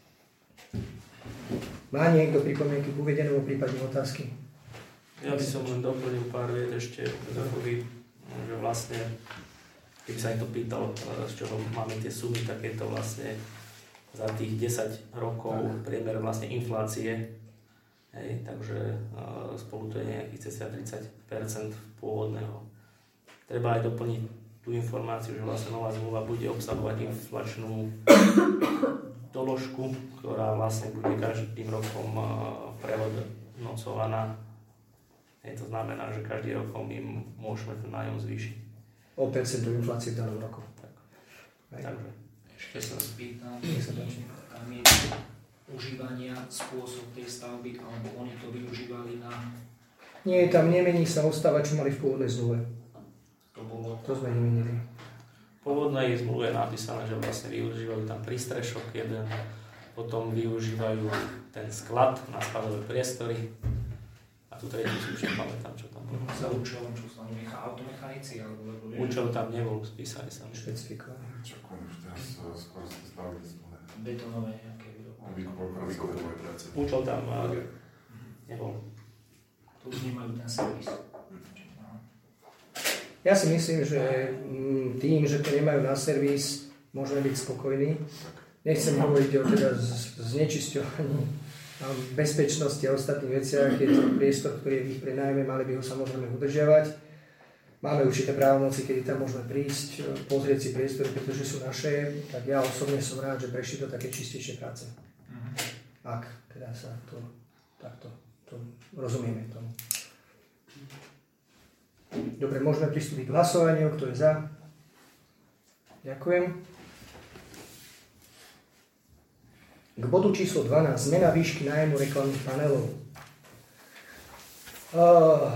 Má niekto pripomienky k uvedenému, prípadne otázky? Ja by som len doplnil pár vied ešte, že vlastne, keby sa niekto pýtal, z čoho máme tie sumy, tak je to vlastne za tých desať rokov priemer vlastne inflácie. Hej, takže uh, spolu to je nejakých cca tridsať percent pôvodného. Treba aj doplniť tú informáciu, že vlastne nová zmluva bude obsahovať inflačnú doložku, ktorá vlastne bude každým rokom uh, prehodnocovaná. Hej, to znamená, že každý rok my môžeme ten nájom zvýšiť. O percentu inflácie v danom roku. Tak. Takže. Ešte sa spýtam, tam je užívania spôsob tej stavby, alebo oni to využívali na... Nie, tam nemení sa ostáva, čo mali v pôvodnej zmluve. To bolo... To sme nemenili. V pôvodnej zmluve je napísané, že vlastne využívajú tam prístrešok jeden, potom využívajú ten sklad na skladové priestory a tu tretiu si už nepamätám, čo tam bolo. Za účelom, čo sa nechá automechanici, alebo... Účel tam nebol spísaný sa. Špecifikovaný. Čo konec, teraz skoro ste stavili zmluve. Betonové nejaké výrobky. Výkopové práce. Účel tam nebol. Tu už nemajú ten servis. Ja si myslím, že tým, že to nemajú na servis, môžeme byť spokojní. Nechcem hovoriť o teda znečisťovaní bezpečnosti a ostatných veciach. Je to priestor, ktorý je v ich prenajme, mali by ho samozrejme udržiavať. Máme určité právomoci, kedy tam môžeme prísť, pozrieť si priestory, pretože sú naše, tak ja osobne som rád, že prešli do také čistejšie práce. Ak teda sa to takto to rozumieme tomu. Dobre, môžeme pristúpiť k hlasovaniu. Kto je za? Ďakujem. K bodu číslo dvanásť. Zmena výšky nájmu reklamných panelov. Uh,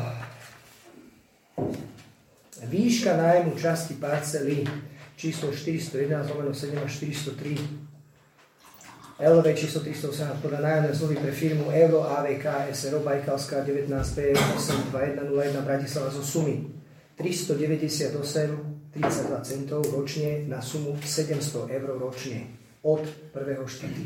výška nájmu časti parcely číslo štyristojedenásť lomeno sedem až štyristo tri el vé číslo tristoosemnásť podľa nájomnej zmluvy pre firmu Euro á vé ká es er o Bajkalská devätnásť pé osem dva jeden nula jeden Bratislava zo sumy tristodeväťdesiatosem tridsaťdva centov ročne na sumu sedemsto eur ročne od prvého štvrtého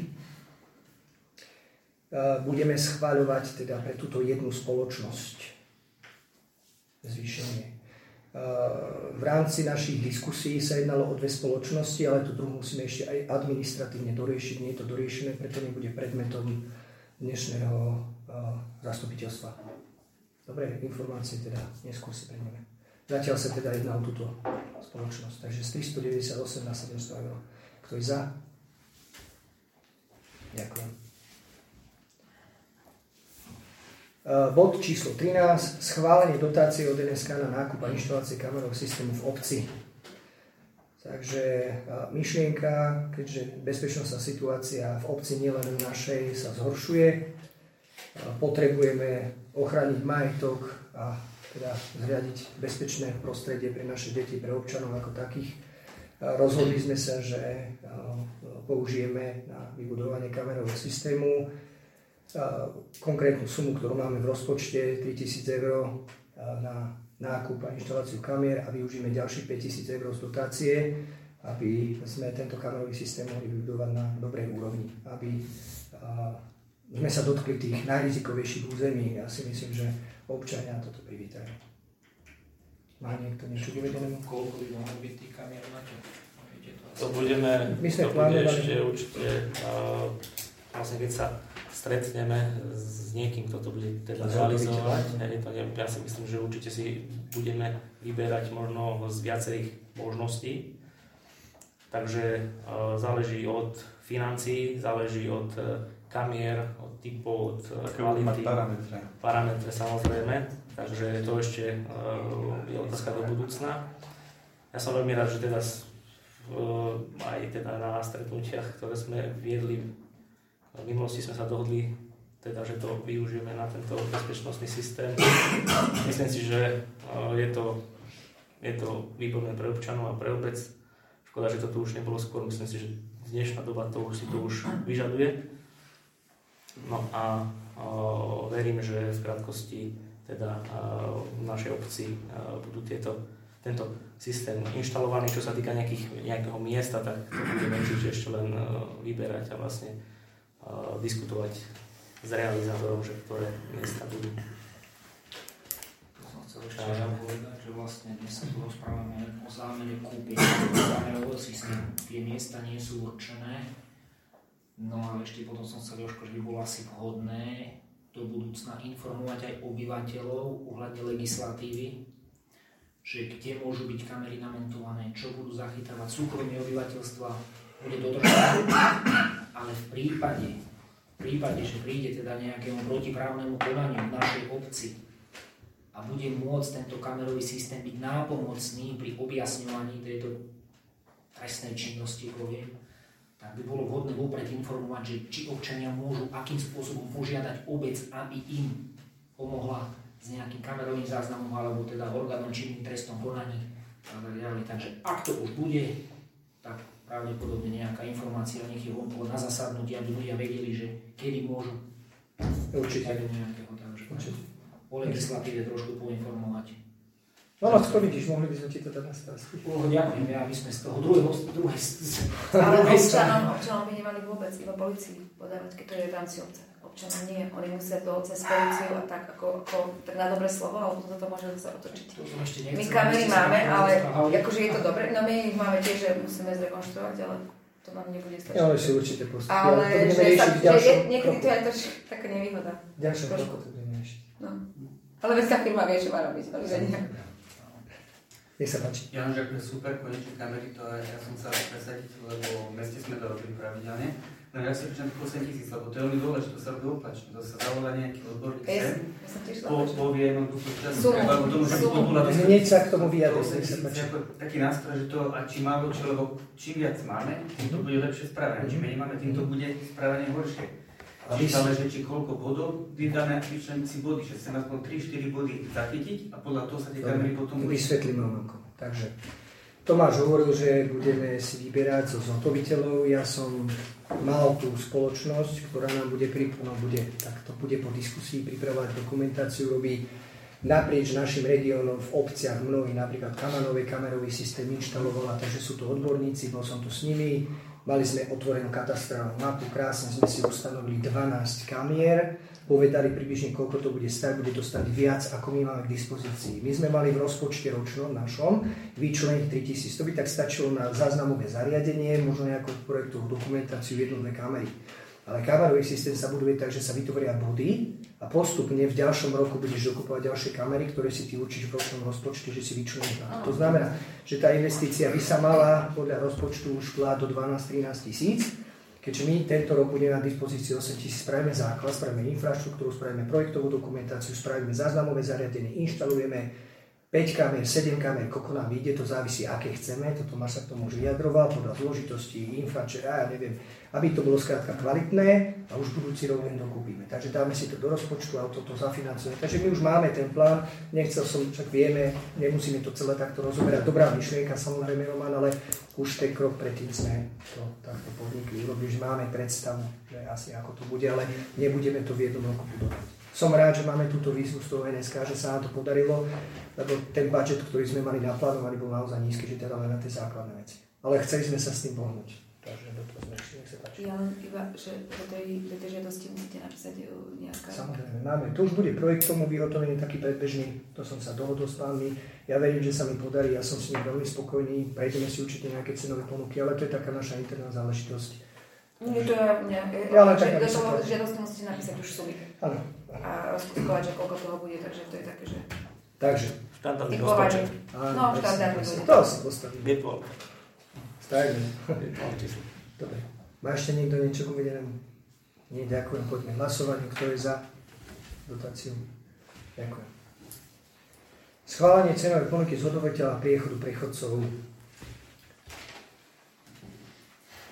Budeme schváľovať teda pre túto jednu spoločnosť zvýšenie. V rámci našich diskusí sa jednalo o dve spoločnosti, ale tú druhú musíme ešte aj administratívne doriešiť. Nie je to doriešené, preto nebude predmetom dnešného zastupiteľstva. Dobre, informácie teda neskôr si prejdeme. Zatiaľ sa teda jedná o túto spoločnosť. Takže z tristodeväťdesiatosem na sedemsto eur. Kto je za? Ďakujem. Bod číslo trinásť. Schválenie dotácie od en es ká na nákup a inštalácie kamerového systému v obci. Takže myšlienka, keďže bezpečnostná situácia v obci nielen našej sa zhoršuje, potrebujeme ochrániť majetok a teda zriadiť bezpečné prostredie pre naše deti, pre občanov ako takých. Rozhodli sme sa, že použijeme na vybudovanie kamerového systému konkrétnu sumu, ktorú máme v rozpočte, tritisíc eur na nákup a inštaláciu kamier a využijeme ďalších päťtisíc eur z dotácie, aby sme tento kamerový systém mohli vybudovať na dobrej úrovni, aby sme sa dotkli tých najrizikovejších území. Ja si myslím, že občania toto privítajú. Má niekto niečo uvedené? Koľko by mohlo byť tých kamier na to? To budeme, My sme to bude ešte určite, uh, vlastne keď sa stretneme s niekým, kto to bude teda realizovať. Ja, to ne, ja si myslím, že určite si budeme vyberať možno z viacerých možností. Takže uh, záleží od financií, záleží od uh, kamier, od typov, od uh, kvality. Parametre. Parametre samozrejme. Takže to ešte uh, je otázka do budúcna. Ja som veľmi rád, že teda aj teda na stretnutiach, ktoré sme viedli v minulosti, sme sa dohodli, teda, že to využijeme na tento bezpečnostný systém. Myslím si, že je to, je to výborné pre občanov a pre obec. Škoda, že to tu už nebolo skôr. Myslím si, že dnešná doba to už si to už vyžaduje. No a o, verím, že v krátkosti teda o, v našej obci o, budú tieto, tento systém inštalovaný. Čo sa týka nejakých, nejakého miesta, tak to budeme čiže ešte len o, vyberať a vlastne o, diskutovať s realizátorom, že ktoré miesta budú. Ešte ja povedať, že vlastne dnes sa tu rozprávame o zámere kúpiť kamerový systém. Tie miesta nie sú určené. No a ešte potom som sa Jožko, že by bolo asi vhodné do budúcna informovať aj obyvateľov ohľadne legislatívy, že kde môžu byť kamery namontované, čo budú zachytávať súkromie obyvateľstva, bude dodržané. Ale v prípade, v prípade, že príde teda nejakému protiprávnemu konaniu v našej obci, a bude môcť tento kamerový systém byť nápomocný pri objasňovaní tejto trestnej činnosti, poviem, tak by bolo vhodné vopred informovať, že či občania môžu akým spôsobom požiadať obec, aby im pomohla s nejakým kamerovým záznamom alebo teda orgánom činným trestom konaní. Takže ak to už bude, tak pravdepodobne nejaká informácia nech je vonkovo na zasadnutí, aby ľudia vedeli, že kedy môžu určite nejakého. Takže určite. O legislatíve trošku poinformovať. No, no, skôr vidíš, mohli by sme ti to dať na starosti. Oh, ďakujem, ja by sme z toho druhého, druhé... Ale občanom, občanom by nemali vôbec, iba policii podávať, keď to je v rámci obce. Občanom nie, oni musia to cez policiu a tak, ako, ako tak na dobré slovo, ale potom to môže sa otočiť. My kamery máme, ale akože je to dobre, no my ich máme tiež, že musíme zrekonštruovať, ale to nám nebude stačiť. Ale si určite postupí. Ale že sa, je, niekedy to je to taká nevýhoda. Ďalšom kroku to budeme ešte. No. Ale vedská firma vie, čo má robiť. Nech sa páči. Ja že akože super, konečne kamery, to aj ja som sa presadiť, lebo v meste sme to robili pravidelne. No ja si pričam tých osem tisíc, lebo to je veľmi dôležité, to sa robí opačne. To sa zavolá nejaký odborník sem, povie jednoduchú časť, lebo tomu, že podľa to hneď sa k tomu vyjadriť. Taký nástroj, že to, a či málo čo, lebo čím viac máme, tým to bude lepšie správanie. Čím menej máme, tým to bude správanie horšie. Či záleží, či koľko bodov vydáme a vyčleniť si body, že chcem aspoň tri štyri body zachytiť a podľa toho sa tie kamery potom... Vysvetlím rovnako. Takže Tomáš hovoril, že budeme si vyberať zo zhotoviteľov. Ja som mal tú spoločnosť, ktorá nám bude, no bude, tak to bude po diskusii pripravovať dokumentáciu, robí naprieč našim regiónom v obciach mnohých, napríklad Kamanové kamerový systém inštalovala, takže sú to odborníci, bol som tu s nimi. Mali sme otvorenú katastrálnu mapu, krásne sme si ustanovili dvanásť kamier, povedali približne, koľko to bude stať, bude to stať viac, ako my máme k dispozícii. My sme mali v rozpočte ročnom našom vyčleniť tritisíc, to by tak stačilo na záznamové zariadenie, možno nejakú projektovú dokumentáciu, jednu, dve kamery. Ale kamerový systém sa buduje tak, že sa vytvoria body a postupne v ďalšom roku budeš dokupovať ďalšie kamery, ktoré si ty určíš v ročnom rozpočte, že si vyčleníš. To znamená, že tá investícia by sa mala podľa rozpočtu už šla do dvanásť trinásť tisíc. Keďže my tento rok budeme na dispozícii osem tisíc, spravíme základ, spravíme infraštruktúru, spravíme projektovú dokumentáciu, spravíme záznamové zariadenie, inštalujeme päť kamer, sedem kamer, koľko nám vyjde, to závisí, aké chceme, toto Tomáš sa k tomu už vyjadroval, podľa zložitosti, infrače, a ja neviem, aby to bolo skrátka kvalitné a už budúci rok len dokúpime. Takže dáme si to do rozpočtu a toto zafinancujeme. Takže my už máme ten plán, nechcel som, však vieme, nemusíme to celé takto rozoberať. Dobrá myšlienka, samozrejme, Roman, ale už ten krok predtým sme to takto podnikli, urobili, že máme predstavu, že asi ako to bude, ale nebudeme to v jednom roku budovať. Som rád, že máme túto výzvu z toho en es ká, že sa nám to podarilo, lebo ten budget, ktorý sme mali naplánovaný, bol naozaj nízky, že teda len na tie základné veci. Ale chceli sme sa s tým pohnúť. Takže do toho sme ešte, nech sa páči. Ja len iba, že do tej, do tej žiadosti musíte napísať nejaká... Samozrejme, máme. To už bude projekt tomu vyhotovený, taký predbežný, to som sa dohodol s pánmi. Ja verím, že sa mi podarí, ja som s ním veľmi spokojný, prejdeme si určite nejaké cenové ponuky, ale to je taká naša interná záležitosť. Nie, to ja, ja, ja len že do toho žiadosti musíte napísať už sumy. Áno. A rozkuskovať, že koľko toho bude, takže to je také, že... Takže. Štandardný rozpočet. No, štandardný rozpočet. To si postavím. Bitwall. Stajme. Dobre. Má ešte niekto niečo k uvedenému? Nie, ďakujem. Poďme hlasovať. Kto je za dotáciu? Ďakujem. Schválenie cenovej ponuky zhotovateľa priechodu prechodcov.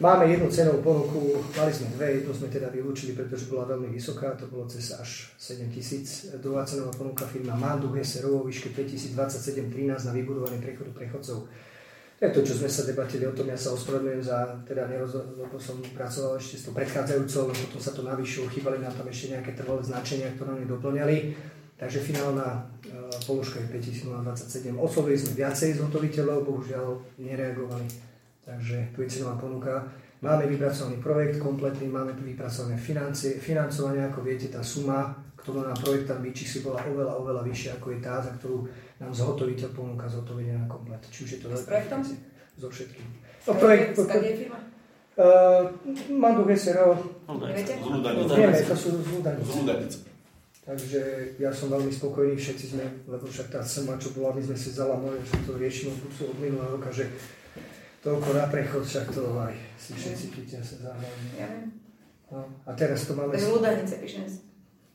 Máme jednu cenovú ponuku, mali sme dve, jednu sme teda vylúčili, pretože bola veľmi vysoká, to bolo cez až sedem tisíc. Druhá cenová ponuka firma Mandu es er o vo výške päťtisícdvadsaťsedem trinásť na vybudovanie prechodu prechodcov. To je to, čo sme sa debatili o tom, ja sa ospravedlňujem za, teda nerozhodol, lebo som pracoval ešte s tou predchádzajúcou, potom sa to navýšilo, chýbali nám tam ešte nejaké trvalé značenia, ktoré nám doplňali. Takže finálna uh, položka je päťtisícdvadsaťsedem. Oslovili sme viacej zhotoviteľov, bohužiaľ nereagovali. Takže tu je cenová ponuka. Máme vypracovaný projekt kompletný, máme tu vypracované financie, financovanie, ako viete, tá suma, ktorú nám projektant vyčí, si bola oveľa, oveľa vyššia, ako je tá, za ktorú nám zhotoviteľ ponúka zhotovenie na komplet. Či už je to s projektom? So všetkým. No, projekt, s kadej firma? Uh, Mandu es er o. Neviete? Vieme, to sú z Ľudanice. Takže ja som veľmi spokojný, všetci sme, lebo však tá suma, čo bola, my sme si vzala moje, že to riešime od minulého roka, že toľko na prechod, však to aj si všetci pýtia sa záhľadne. Ja viem. No, a teraz to máme... To je Ľudanice, píšem si.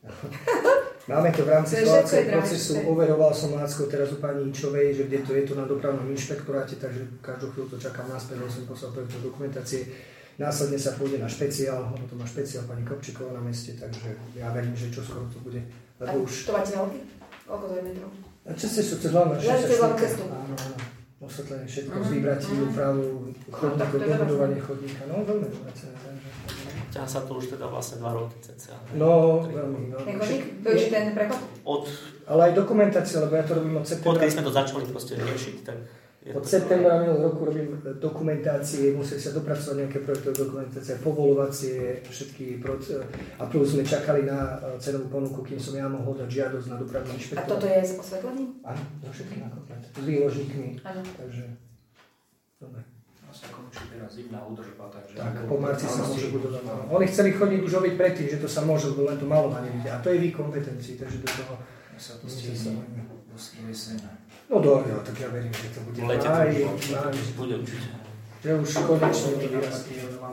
Máme to v rámci schvaľovacieho procesu, overoval som Lácko teraz u pani Inčovej, že kde to je to na dopravnom inšpektoráte, takže každú chvíľu to čakám naspäť, lebo som poslal projektové dokumentácie. Následne sa pôjde na špeciál, lebo to má špeciál pani Kopčíková na meste, takže ja verím, že čoskoro to bude. Lebo už... To máte veľký? Koľko to je metrov? A ceste sú cez hlavné šesťdesiatštyri. Áno, áno. Osvetlenie všetko, z vybratí, úpravu, chodníkov, dobudovanie chodníka. No, veľmi dobré cena. Ťaha sa to už teda vlastne dva roky cca. No, veľmi, veľmi. Ten chodník? To je ten prechod? Od... Ale aj dokumentácia, lebo ja to robím od septembra. Odkedy sme to začali proste riešiť, tak... Od septembra minulého roku robím dokumentácie, museli sa dopracovať nejaké projektové dokumentácie, povolovacie, všetky proc- a plus sme čakali na cenovú ponuku, kým som ja mohol dať žiadosť na dopravný inšpektor. A toto je s osvetlením? Áno, so všetkým na komplet. S výložníkmi. Áno. Takže, dobre. Vlastne končí teraz zimná údržba, takže... Tak, po marci sa môže budovať. Oni chceli chodiť už oviť predtým, že to sa môže, len to malo na nevidia. A to je výkon kompetencií, takže do toho... My sa to stihne do jesenia. No dobre, ja, tak ja verím, že to bude Lete aj, to aj, bude určite. že už konečne to vyrastí.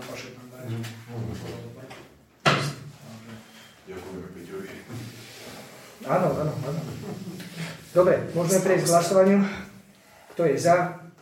Ďakujeme Peťovi. Áno, áno, áno. Dobre, môžeme prejsť k hlasovaniu. Kto je za?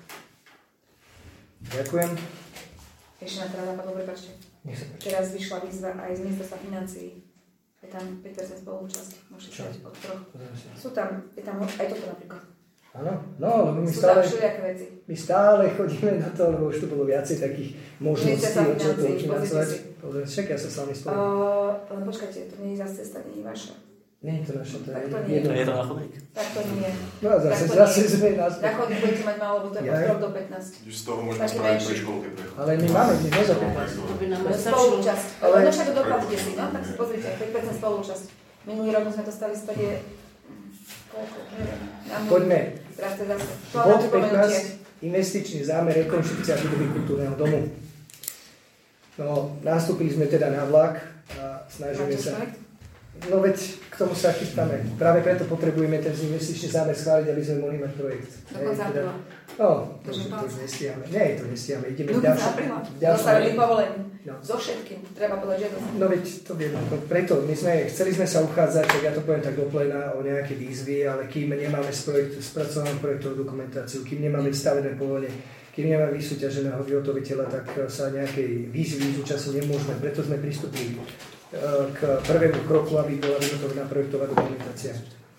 Ďakujem. Ešte na teda napadlo, prepáčte. Nech sa páči. Teraz vyšla výzva aj z ministerstva financií. Je tam päť percent spolúčasť, môžete Čo? dať od troch. Sú tam, je tam aj toto napríklad. Áno, no, lebo my Sú stále, tam všelijaké veci. my stále chodíme na to, lebo už tu bolo viacej takých možností, Ministerstva o čo to financií, financovať. pozrite Pozrite, však ja sa s vami spojím. Uh, len počkajte, to nie je zase cesta, nie je vaša. Nie je to naše, to Tak je to nie. jedno. Je to na chodník? Tak to nie je. No a zase, Tak to zase nie. sme nás... Na chodník budete mať málo, lebo to je od Ja- troch do pätnásť. Že z toho môžeme Taký spraviť menší. pre školky prechod. Ale my máme, my sme za pätnásť. To by nám To je aj stačilo. spolúčasť. Ale- Ale no však to doplatíte si, no? Tak si pozrite, päť percent spolúčasť. Minulý rok sme dostali späť je... Koľko? Neviem. Na nulu. Poďme. Teraz to zase. To Bod na pripomenutie. pätnásť. Investičný zámer rekonštrukcia budovy kultúrneho domu. No, nastúpili sme teda na vlak a snažíme Máte sa... projekt? No veď k tomu sa chystáme. Práve preto potrebujeme ten investičný zámer schváliť, aby sme mohli mať projekt. Do konca Hej, apríla. No, to, Držím to už palce. nestíhame. Nie, to nestíhame. Ideme Do v konca ďalšom. apríla. ďalšom- Dostavili povolenie. No. So všetkým. Treba podať žiadosť. No veď to vieme. No, preto my sme, chceli sme sa uchádzať, tak ja to poviem tak do plena, o nejaké výzvy, ale kým nemáme z projektu, spracovanú projektovú dokumentáciu, kým nemáme vystavené povolenie, kým nemáme vysúťaženého vyhotoviteľa, tak sa nejakej výzvy zúčastniť nemôžeme. Preto sme pristúpili k prvému kroku, aby bola vyhotovená projektová dokumentácia.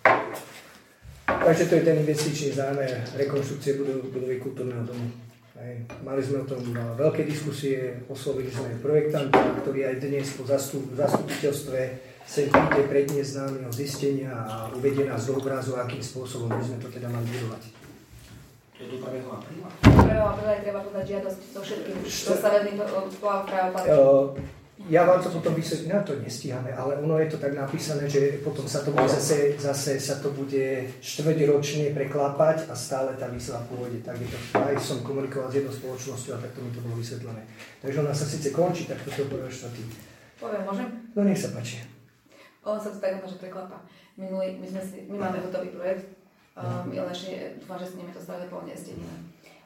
Takže to je ten investičný zámer rekonštrukcie budovy kultúrneho domu. Hej. Mali sme o tom veľké diskusie, oslovili sme projektanta, ktorý aj dnes po zastup, zastupiteľstve sem príde predniesť s nami o zistenia a uvedie nás do obrazu, akým spôsobom by sme to teda mali budovať. To je do prvého apríla. prvého apríla treba podať žiadosť so všetkým. So stavebným spláv práv Ja vám to potom vysvetlím, no to nestíhame, ale ono je to tak napísané, že potom sa to bude zase, zase sa to bude štvrťročne preklápať a stále tá výzva pôjde. Tak je to, aj som komunikoval s jednou spoločnosťou a takto mi to bolo vysvetlené. Takže ona sa síce končí, tak toto bude štvrtý. Poviem, môžem? No nech sa páči. On sa to tak že preklápa. Minulý, my, sme si, my máme hotový projekt, uh, my len ešte, dúfam, že s nimi to stále polne stedíme.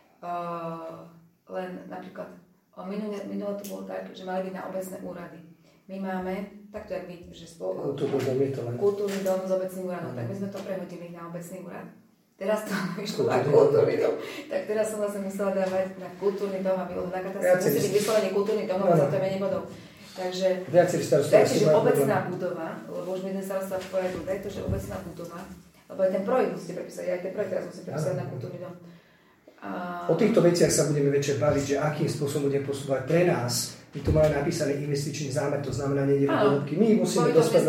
Uh, len napríklad, minulé, minulé to bolo tak, že mali byť na obecné úrady. My máme, takto jak vy, že spolu... Kultúrny dom je to len. Kultúrny dom s obecným úradom, tak my sme to prehodili na obecný úrad. Teraz to vyšlo na kultúrny dom. Tak teraz som vlastne musela dávať na kultúrny dom, aby na katastru musí byť vyslovene kultúrny dom, lebo za to je menej bodov. Takže dajte, že obecná budova, lebo už mi ten starosta povedal, dajte, že obecná budova, lebo aj ten projekt musíte prepísať, aj ten projekt teraz musíte prepísať na kultúrny dom. A... O týchto veciach sa budeme večer baviť, že akým spôsobom budeme postupovať pre nás. My tu máme napísaný investičný zámer, to znamená, nejde do hĺbky. My musíme dostať...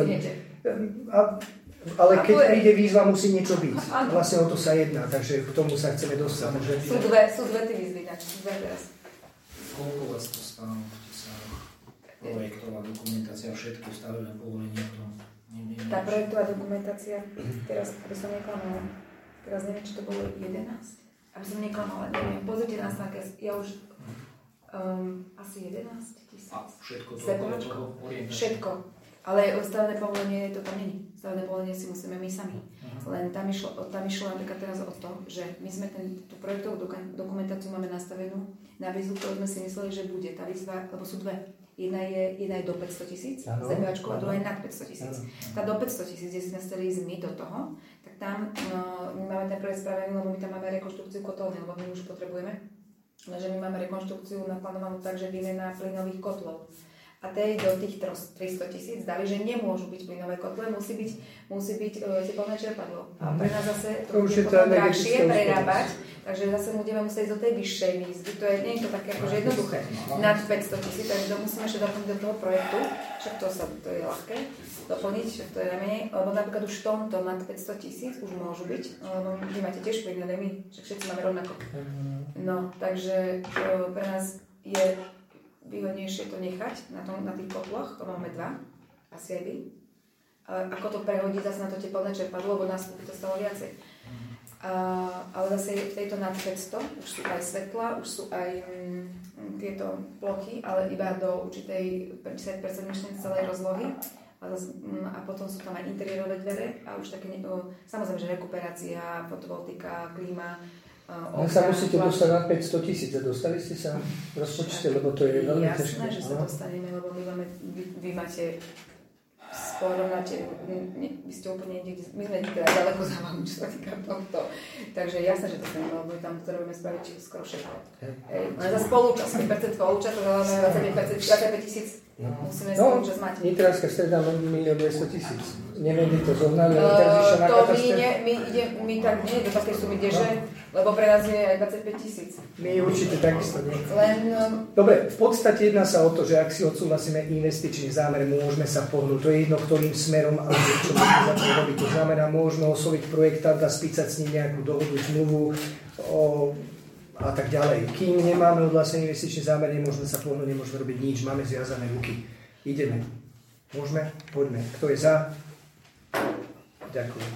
Ale keď príde výzva, musí niečo byť. Ano. Vlastne o to sa jedná, takže k tomu sa chceme dostať. Že... Sú dve, sú dve tie výzvy, sú dve teraz. Koľko vás to stále, sa projektová dokumentácia, všetko stavebné povolenie, to neviem. Tá projektová dokumentácia, teraz, aby som neklamala, teraz neviem, či to bolo jedenásť. Aby som neklamala, neviem, pozrite nás na kes, ja už um, asi jedenásť tisíc. A všetko to bolo toho orientačné? Všetko. Ale stavebné povolenie to tam není. Stavebné povolenie si musíme my sami. Uh-huh. Len tam išlo, tam išlo napríklad teraz o to, že my sme ten, tú projektovú dokumentáciu máme nastavenú na výzvu, ktorú sme si mysleli, že bude. Tá výzva, lebo sú dve. Jedna je, jedna je do päťsto tisíc, ZPAčku, a druhá je nad päťsto tisíc. Tá do päťsto tisíc, kde si sme chceli ísť my do toho, tak tam no, my máme ten projekt spravený, lebo my tam máme rekonštrukciu kotolny, lebo my už potrebujeme. Takže my máme rekonštrukciu naplánovanú tak, že výmena plynových kotlov. A tej do tých tristo tisíc dali, že nemôžu byť plynové kotle, musí byť, musí byť uh, teplné čerpadlo. A pre nás zase to bude potom drahšie prerábať, takže zase budeme musieť do tej vyššej výzvy. To je, nie je to také akože jednoduché. Nad päťsto tisíc, takže to musíme ešte doplniť do toho projektu, však to, sa, to je ľahké doplniť, však to je najmenej, lebo napríklad už v tomto nad päťsto tisíc už môžu byť, lebo vy máte tiež plynné, my, však všetci máme rovnako. No, takže uh, pre nás je výhodnejšie to nechať na, tom, na tých kotloch, to máme dva, asi aj vy. Ako to prehodiť zase na to teplné čerpadlo, lebo nás by to stalo viacej. A, ale zase v tejto nad päťsto už sú aj svetla, už sú aj mm, tieto plochy, ale iba do určitej päťdesiat percent celej rozlohy. A, zase, mm, a potom sú tam aj interiérové dvere a už také, o, samozrejme, že rekuperácia, fotovoltika, klíma. No sa musíte dostať na päťsto tisíc a dostali ste sa v rozpočte, lebo to je veľmi ťažké. Jasné, že sa dostaneme, lebo my máme, vy, vy máte porovnáte, vy ste úplne niekde, my sme teda ďaleko za vami, čo sa týka tohto. Takže jasné, že to sa nemalo, lebo tam potrebujeme spraviť skoro všetko. Len za spolúčasť, päť percent spolúčasť, to hľadáme dvadsaťpäť tisíc. No. Musíme no, spolúčasť mať. Nitránska streda má milión dvesto tisíc. Neviem, to zohnali, ale teraz vyššia na katastre. To my, ide, my tak nie do takej sumy deže, lebo pre nás je aj dvadsaťpäť tisíc. My určite takisto nie. Len... Dobre, v podstate jedná sa o to, že ak si odsúhlasíme investičný zámer, môžeme sa pohnúť. To je jedno, ktorým smerom, ale čo môžeme začať robiť. To znamená, môžeme osloviť projektanta, spísať s ním nejakú dohodu, zmluvu o, a tak ďalej. Kým nemáme vlastne investičný zámer, nemôžeme sa pohnúť, nemôžeme robiť nič, máme zviazané ruky. Ideme. Môžeme? Poďme. Kto je za? Ďakujem.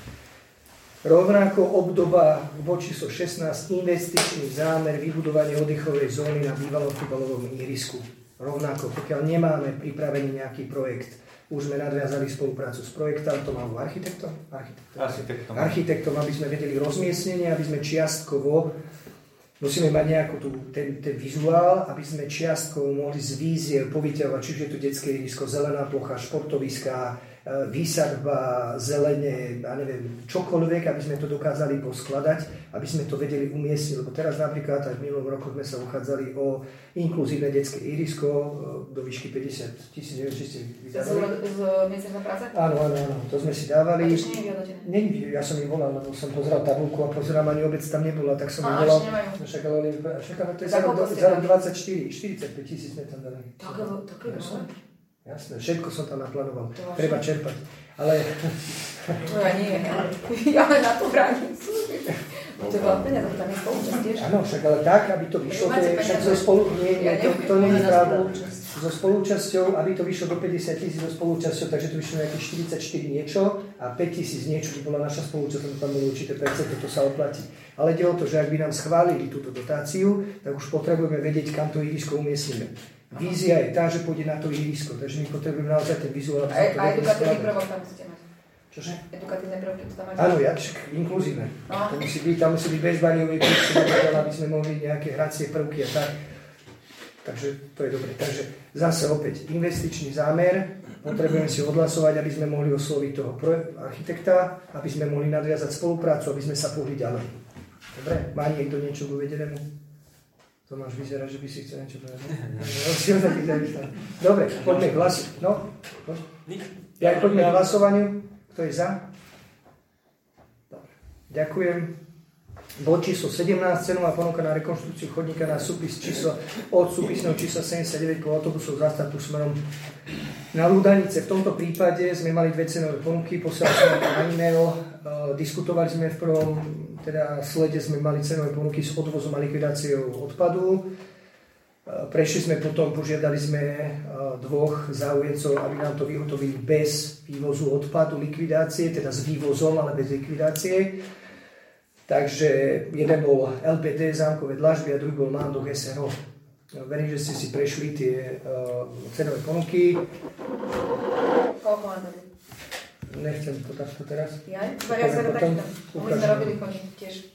Rovnako obdoba bod číslo šestnásť, investičný zámer vybudovanie oddychovej zóny na bývalom futbalovom ihrisku. Rovnako, pokiaľ nemáme pripravený nejaký projekt, už sme nadviazali spoluprácu s projektantom alebo architektom, architektom, architektom. architektom, aby sme vedeli rozmiestnenie, aby sme čiastkovo, musíme mať nejakú tú, ten, ten vizuál, aby sme čiastkovo mohli z vízie povyťahovať, čiže je tu detské ihrisko, zelená plocha, športoviská, výsadba, zelene, ja neviem, čokoľvek, aby sme to dokázali poskladať, aby sme to vedeli umiestniť. Lebo teraz napríklad aj v minulom roku sme sa uchádzali o inkluzívne detské ihrisko do výšky päťdesiat tisíc, neviem, či ste vydávali. Z ministerstva práce? Áno, áno, áno, to sme si dávali. A to ešte nie je vyhodnotené? Ja som im volal, lebo som pozeral tabulku a pozerám, ani obec tam nebola, tak som im volal. Však ale oni, však ale to je za rok dvadsaťštyri, štyridsaťpäť tisíc sme tam dali. Také došlo? Jasné, všetko som tam naplánoval. Treba čerpať. Ale... No ja nie, ja na tú hranicu. To je veľa peniazov, tam je spolúčasť tiež. Áno, však ale tak, aby to vyšlo, to je však zo spolu... Nie, nie, to, to nie je pravda. So spolúčasťou, aby to vyšlo do päťdesiat tisíc so spolúčasťou, takže to vyšlo nejakých štyridsaťštyri niečo a päť tisíc niečo, by bola naša spolúčasť, tam bolo určité percento, to sa oplatí. Ale ide o to, že ak by nám schválili túto dotáciu, tak už potrebujeme vedieť, kam to ihrisko umiestnime. Vízia je tá, že pôjde na to ihrisko, takže my potrebujeme naozaj ten vizuál. A, a edukatívny prvok tam musíte mať. Čože? Edukatívne prvky to tam máte. Áno, ja, inkluzívne. No. To musí byť, tam musí byť bezbariérový prístup, aby sme mohli nejaké hracie prvky a tak. Takže to je dobre. Takže zase opäť investičný zámer. Potrebujeme si odhlasovať, aby sme mohli osloviť toho architekta, aby sme mohli nadviazať spoluprácu, aby sme sa pohli ďalej. Dobre? Má niekto niečo k uvedenému? Tomáš vyzerá, že by si chcel niečo povedať. Dobre, poďme k hlasu. No, poď. Ja poďme k hlasovaniu. Kto je za? Dobre. Ďakujem. Bod číslo sedemnásť, cenová ponuka na rekonštrukciu chodníka na súpis číslo od súpisného čísla sedemdesiatdeväť po autobusov zástavku smerom na Ľudanice. V tomto prípade sme mali dve cenové ponuky, posielali sme na e-mail, diskutovali sme v prvom teda slede, sme mali cenové ponuky s odvozom a likvidáciou odpadu. Prešli sme potom, požiadali sme dvoch záujemcov, aby nám to vyhotovili bez vývozu odpadu, likvidácie, teda s vývozom, ale bez likvidácie. Takže jeden bol el pé dé Zámkové Dlažby a druhý bol Mandoch es er o. Verím, že ste si prešli tie uh, cenové ponuky. Koľko má to? Nechcem to takto teraz. Ja? Ja sa to takto. My sme robili chodník tiež.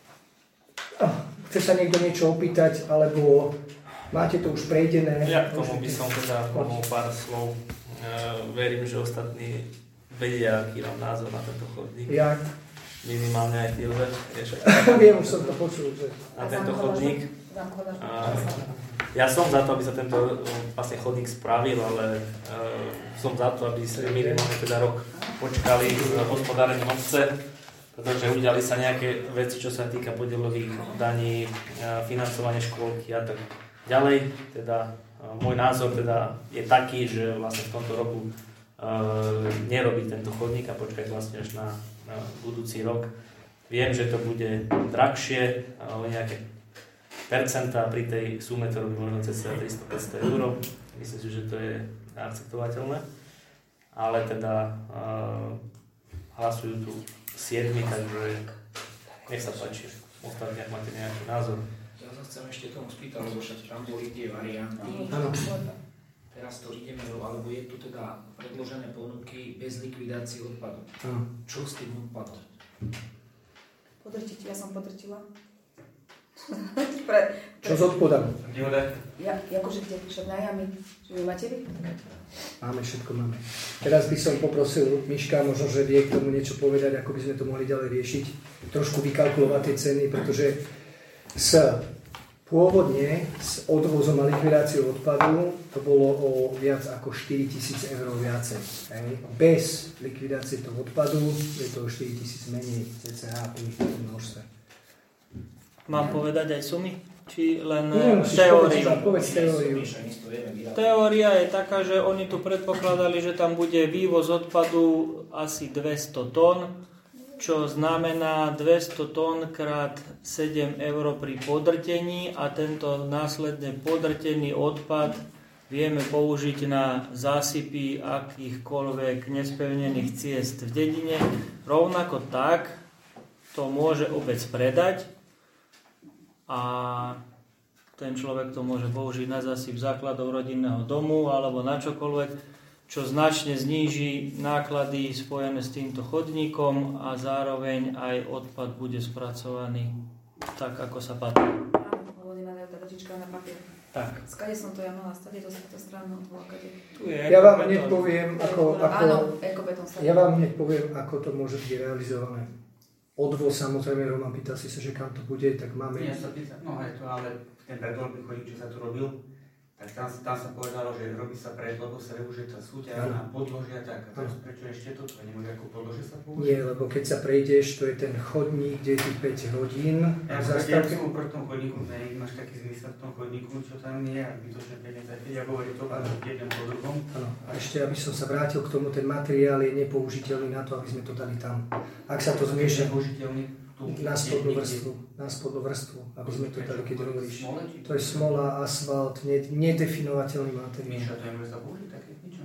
Oh, chce sa niekto niečo opýtať, alebo máte to už prejdené? Ja k tomu by som teda mohol pár slov. Uh, verím, že ostatní vedia, aký mám názor na tento chodník. Ja. Minimálne aj ty, Jozef. Viem, už som to počul. Že... A tento chodník. A ja som za to, aby sa tento vlastne chodník spravil, ale uh, som za to, aby ste minimálne teda rok počkali s hospodárením obce, pretože udiali sa nejaké veci, čo sa týka podielových daní, uh, financovanie škôlky a tak ďalej. Teda uh, môj názor teda je taký, že vlastne v tomto roku uh, nerobiť tento chodník a počkať vlastne až na na budúci rok. Viem, že to bude drahšie, o nejaké percentá pri tej sume, ktorú by možno cez tristo päťsto eur. Myslím si, že to je akceptovateľné. Ale teda uh, hlasujú tu siedmi, takže nech sa páči. Ostatní, ak máte nejaký názor. Ja sa chcem ešte tomu spýtať, lebo však tam boli tie varianty. Áno. Teraz to ideme, alebo je tu teda predložené ponuky bez likvidácie odpadu. Áno. Čo s tým odpadom? Podrtiť, ja som podrtila. pre, pre... Čo s odpadom? Ja, akože kde, však na jamy, že vy máte vy? Máme, všetko máme. Teraz by som poprosil Miška, možno, že vie k tomu niečo povedať, ako by sme to mohli ďalej riešiť. Trošku vykalkulovať tie ceny, pretože s pôvodne s odvozom a likvidáciou odpadu to bolo o viac ako štyritisíc eur viacej. Bez likvidácie toho odpadu je to o štyritisíc menej cca pri množstve. Mám povedať aj sumy? Či len Nemusíš teóriu? Povedz teóriu. Teória je taká, že oni tu predpokladali, že tam bude vývoz odpadu asi dvesto tón, čo znamená dvesto tón krát sedem eur pri podrtení a tento následne podrtený odpad vieme použiť na zásypy akýchkoľvek nespevnených ciest v dedine. Rovnako tak to môže obec predať a ten človek to môže použiť na zásyp základov rodinného domu alebo na čokoľvek, čo značne zníži náklady spojené s týmto chodníkom a zároveň aj odpad bude spracovaný tak, ako sa patrí. Áno, hovorím, ale tá vodička na papier. Tak. Skade som to ja mala stade, to sa to stranu odvolakade. Ja vám hneď poviem, ako, ako, Áno, ekobetón stade. ja vám hneď poviem, ako to môže byť realizované. Odvoz, samozrejme, Roman pýtal si sa, že kam to bude, tak máme... Ja sa pýtam, no aj to, ale ten predvoľbý chodík, čo sa tu robil, tak tam, tam sa povedalo, že robí sa pred, lebo sa že tá súťaž na podložia tak. A teraz prečo ešte toto? Nemôže ako podložie sa použiť? Nie, lebo keď sa prejdeš, to je ten chodník, kde je tých päť hodín. Ja som som pri tom chodníku, ne, máš taký zmysel v tom chodníku, čo tam je, a bytočne peniaze. Keď ja hovorím to, ale jeden po druhom. Áno, a ešte, aby som sa vrátil k tomu, ten materiál je nepoužiteľný na to, aby sme to dali tam. Ak sa to zmieša... Na spodnú vrstvu, na spodnú vrstvu, aby sme to dali, keď hovoríš. To je smola, asfalt, nedefinovateľný materiál. Míša, to je môže sa použiť také niečo?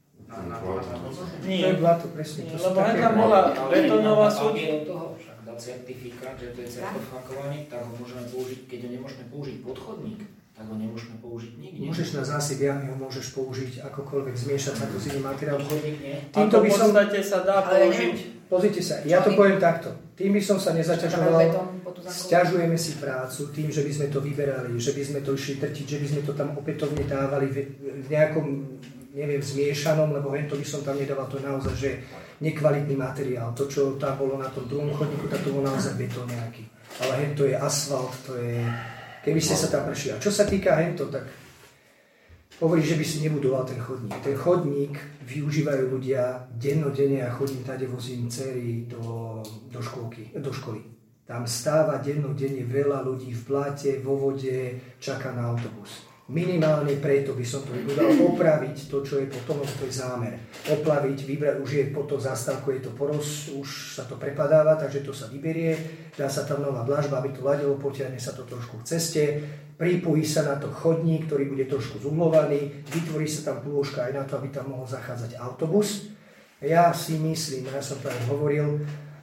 Nie, to je blato, presne. To lebo tam bola betónová súť. Ale toho však dá certifikát, že to je certifikovaný, tak ho môžeme použiť, keď ho nemôžeme použiť pod chodník, tak ho nemôžeme použiť nikde. Môžeš na zásyp jamy ho môžeš použiť akokoľvek, zmiešať sa to s iným materiálom. A to v podstate sa dá použiť. Pozrite sa, ja to poviem takto. Tým by som sa nezaťažoval, sťažujeme si prácu tým, že by sme to vyberali, že by sme to išli trtiť, že by sme to tam opätovne dávali v nejakom, neviem, zmiešanom, lebo hento by som tam nedával, to naozaj, že nekvalitný materiál. To, čo tam bolo na tom druhom chodníku, tak to bol naozaj betón nejaký. Ale hento je asfalt, to je, keby ste sa tam prešli. A čo sa týka hento, tak hovorí, že by si nebudoval ten chodník. Ten chodník využívajú ľudia dennodenne a chodím tady, vozím dcery do, do, školky, do školy. Tam stáva dennodenne veľa ľudí v bláte, vo vode, čaká na autobus. Minimálne preto by som to vybudal, opraviť to, čo je potom, to je zámer. Oplaviť, vybrať, už je po to zastávku, je to poros, už sa to prepadáva, takže to sa vyberie, dá sa tam nová dlažba, aby to ladilo, potiahne sa to trošku v ceste, pripojí sa na to chodník, ktorý bude trošku zumlovaný, vytvorí sa tam plôžka aj na to, aby tam mohol zachádzať autobus. Ja si myslím, ja som práve hovoril,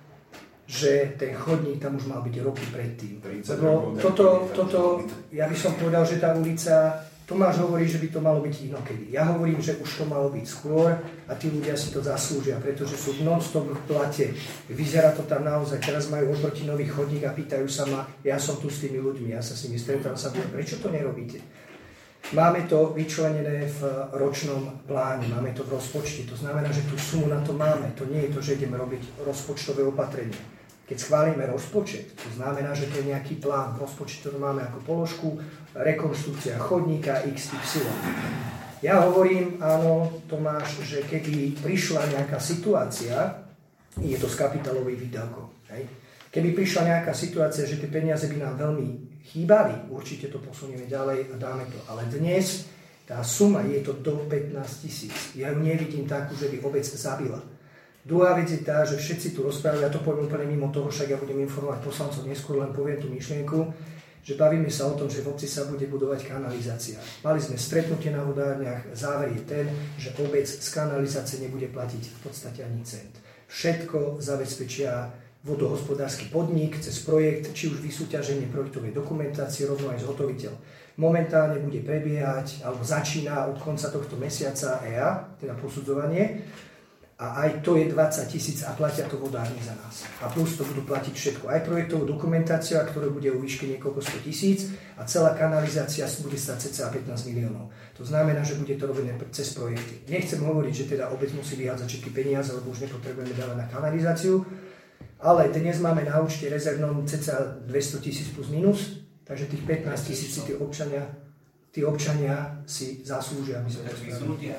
že ten chodník tam už mal byť roky predtým. Lebo toto, toto, ja by som povedal, že tá ulica, Tomáš hovorí, že by to malo byť inokedy. Ja hovorím, že už to malo byť skôr a tí ľudia si to zaslúžia, pretože sú non-stop v plate. Vyzerá to tam naozaj, teraz majú oproti nový chodník a pýtajú sa ma, ja som tu s tými ľuďmi, ja sa s nimi stretám, sa poviem, prečo to nerobíte? Máme to vyčlenené v ročnom pláne, máme to v rozpočte, to znamená, že tú sumu na to máme. To nie je to, že ideme robiť rozpočtové opatrenie. Keď schválime rozpočet, to znamená, že to je nejaký plán. V rozpočte to máme ako položku, rekonštrukcia chodníka iks ypsilon. Ja hovorím, áno, Tomáš, že keby prišla nejaká situácia, je to z kapitálových výdavkov, hej? Keby prišla nejaká situácia, že tie peniaze by nám veľmi chýbali, určite to posunieme ďalej a dáme to. Ale dnes tá suma je to do pätnásť tisíc. Ja ju nevidím takú, že by obec zabila. Druhá vec je tá, že všetci tu rozprávajú, ja to poviem úplne mimo toho, však ja budem informovať poslancov neskôr, len poviem tú myšlienku, že bavíme sa o tom, že v obci sa bude budovať kanalizácia. Mali sme stretnutie na vodárniach, záver je ten, že obec z kanalizácie nebude platiť v podstate ani cent. Všetko zabezpečia vodohospodársky podnik cez projekt, či už vysúťaženie projektovej dokumentácie, rovno aj zhotoviteľ. Momentálne bude prebiehať, alebo začína od konca tohto mesiaca é á, teda posudzovanie, a aj to je dvadsať tisíc a platia to vodárne za nás. A plus to budú platiť všetko. Aj projektovú dokumentáciu, ktorá bude o výške niekoľko sto tisíc a celá kanalizácia bude stať cca pätnásť miliónov. To znamená, že bude to robené cez projekty. Nechcem hovoriť, že teda obec musí vyhádzať všetky peniaze, lebo už nepotrebujeme dávať na kanalizáciu, ale dnes máme na účte rezervnom cca dvesto tisíc plus minus, takže tých pätnásť tisíc si tí občania tí občania si zaslúžia, aby sme to spravili.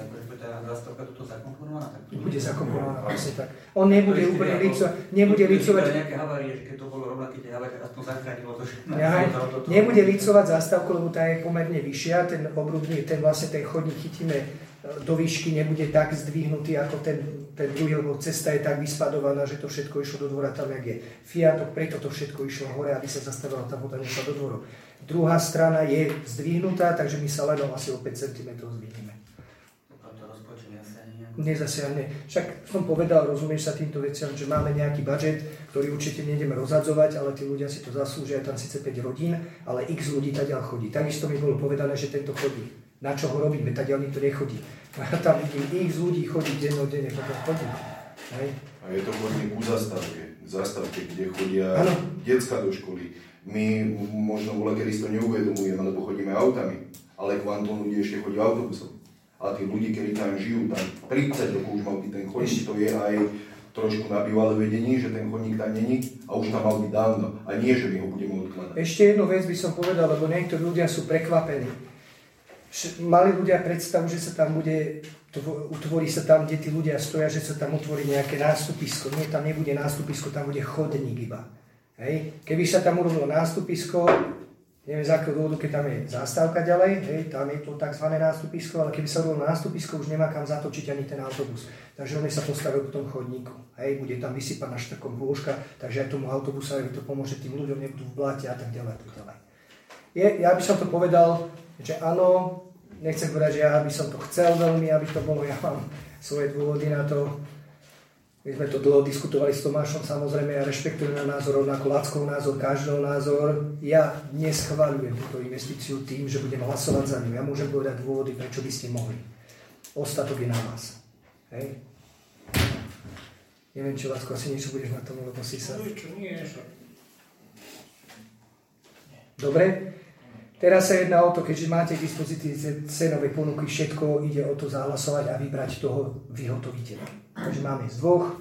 Bude zakomponovaná, vlastne tak. On nebude úplne licovať, nebude licovať... Nebude licovať zástavku, lebo tá je pomerne vyššia, ten obrubný, ten vlastne ten chodník chytíme do výšky, nebude tak zdvihnutý ako ten, ten druhý, lebo cesta je tak vyspadovaná, že to všetko išlo do dvora tam, jak je Fiatok, preto to všetko išlo hore, aby sa zastavila tá voda, nešla do dvoru. Druhá strana je zdvihnutá, takže my sa len asi o päť centimetrov zdvihneme. Nezasiahne. Však som povedal, rozumieš sa týmto veciam, že máme nejaký budžet, ktorý určite nejdeme rozhadzovať, ale tí ľudia si to zaslúžia, tam síce päť rodín, ale x ľudí tadiaľ chodí. Takisto mi bolo povedané, že tento chodí. Na čo ho robíme? Tadiaľ nikto nechodí. A tam vidím x ľudí chodí dennodenne po tom chodníku. A je to chodník ku zastávke, zastávke, kde chodia decká do školy. My možno voľa, kedy si to neuvedomujeme, lebo chodíme autami, ale kvantum ľudí ešte chodí autobusom. A tí ľudí, ktorí tam žijú, tam tridsať rokov už mal byť ten chodník, to je aj trošku na bývalé vedení, že ten chodník tam není a už tam mal byť dávno. A nie, že my ho budeme odkladať. Ešte jednu vec by som povedal, lebo niektorí ľudia sú prekvapení. Mali ľudia predstavu, že sa tam bude, utvorí sa tam, kde tí ľudia stoja, že sa tam utvorí nejaké nástupisko. Nie, tam nebude nástupisko, tam bude chodník iba. Hej. Keby sa tam urobilo nástupisko, neviem z akého dôvodu, keď tam je zastávka ďalej, hej, tam je to tzv. Nástupisko, ale keby sa urobilo nástupisko, už nemá kam zatočiť ani ten autobus. Takže on sa postavil k tomu chodníku. Hej, bude tam vysypaná štrkom plôžka, takže aj tomu autobusovi to pomôže, tým ľuďom nebudú v bláte a tak ďalej. Tak ďalej. Je, ja by som to povedal, že áno, nechcem povedať, že ja by som to chcel veľmi, aby to bolo, ja mám svoje dôvody na to. My sme to dlho diskutovali s Tomášom, samozrejme ja rešpektujem na názor, rovnako Lackov názor, každého názor. Ja neschvaľujem túto investíciu tým, že budem hlasovať za ňu. Ja môžem povedať dôvody, prečo by ste mohli. Ostatok je na vás. Hej? Neviem, či Lacko, asi niečo budeš na tom, lebo si sa... Dobre? Teraz sa jedná o to, keďže máte k dispozícii cenové ponuky, všetko ide o to zahlasovať a vybrať toho vyhotoviteľa. Takže máme z dvoch.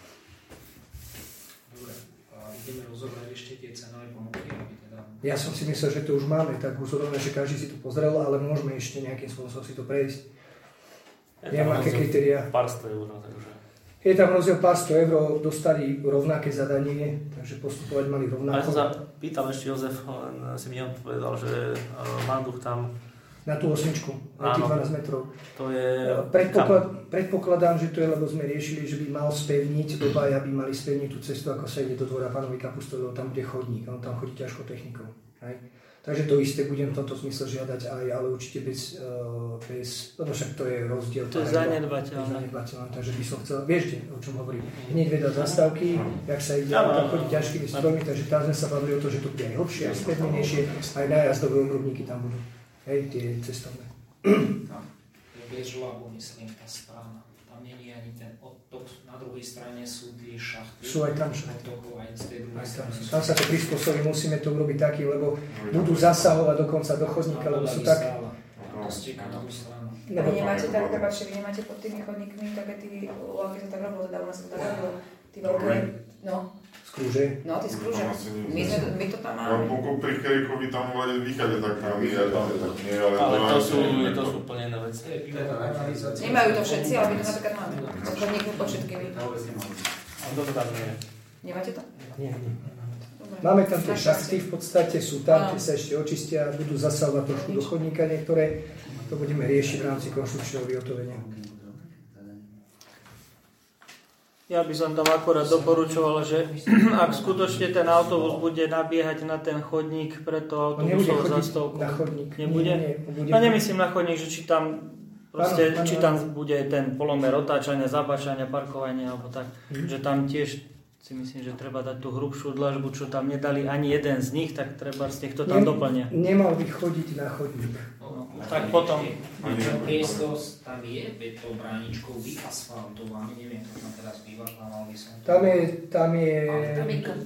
Dobre, a ideme rozobrať ešte tie cenové ponuky, aby teda... Ja som si myslel, že to už máme tak uzorované, že každý si to pozrel, ale môžeme ešte nejakým spôsobom si to prejsť. Ja Neviem, aké kritériá. Pár sto eur, takže... Je tam rozdiel pár sto eur, dostali rovnaké zadanie, takže postupovať mali rovnako. Ale som sa pýtal ešte Jozef, len si mi on povedal, že Manduch tam... Na tú osmičku, na tých dvanásť metrov. To je... Predpoklad, predpokladám, že to je, lebo sme riešili, že by mal spevniť, obaja by mali spevniť tú cestu, ako sa ide do dvora pánovi Kapustovi, tam bude chodník, on tam chodí ťažkou technikou. Hej. Takže to isté budem v tomto smysle žiadať aj, ale určite bez, uh, bez no však to je rozdiel. To je zanedbateľné. Takže by som chcel, vieš, o čom hovorím, hneď vedať zastávky, jak sa ide, tam chodí ťažkými strojmi, takže tam sme sa bavili o to, že to bude aj hlbšie, aj spevnenejšie, aj nájazdové obrubníky tam budú, hej, tie cestovné. Bez žlabu, myslím, tá správna. Tam nie je ani ten odtok, na druhej strane sú tie šachty. Sú aj tam šachty. Aj z tej druhej strany. Tam sa to prispôsobí, musíme to urobiť taký, lebo budú zasahovať dokonca do chodníka, lebo sú tak... To stíka na tú stranu. A vy nemáte tak, prepáčte, vy nemáte pod tými chodníkmi také tí, aké to tak robilo, teda u nás sa to tak robilo, tí veľké, no. Skrúže? No, ty skrúže. My, sme, my to tam máme. Pokud pri Kerikovi tam vláde vychádza tak na nie, ale... Ale to sú, to sú úplne iné veci. Nemajú to všetci, ale my to napríklad máme. Pod chodníkmi pod všetkými. A to tam nie je. Nemáte to? Nie, nie. Máme tam tie šachty, v podstate sú tam, tie sa ešte očistia, budú zasahovať trošku do chodníka niektoré. To budeme riešiť v rámci konštrukčného vyhotovenia. Ja by som tam akorát doporučoval, že ak skutočne ten autobus bude nabiehať na ten chodník pre to autobusovú zastávku. Na chodník. Nebude? Nie, nie, bude... No nemyslím na chodník, že či tam proste, ano, ano, či tam bude ten polomer otáčania, zabáčania, parkovania alebo tak. Hmm. Že tam tiež si myslím, že treba dať tú hrubšiu dlažbu, čo tam nedali ani jeden z nich, tak treba z nich to tam Nem, doplnia. Nemal by chodiť na chodník. No, tak potom... Ten priestor tam je, veď to bráničkou vyasfaltovaný, neviem, to tam teraz vyvažoval by som. Tam je... Tam je... Ale tam je kat.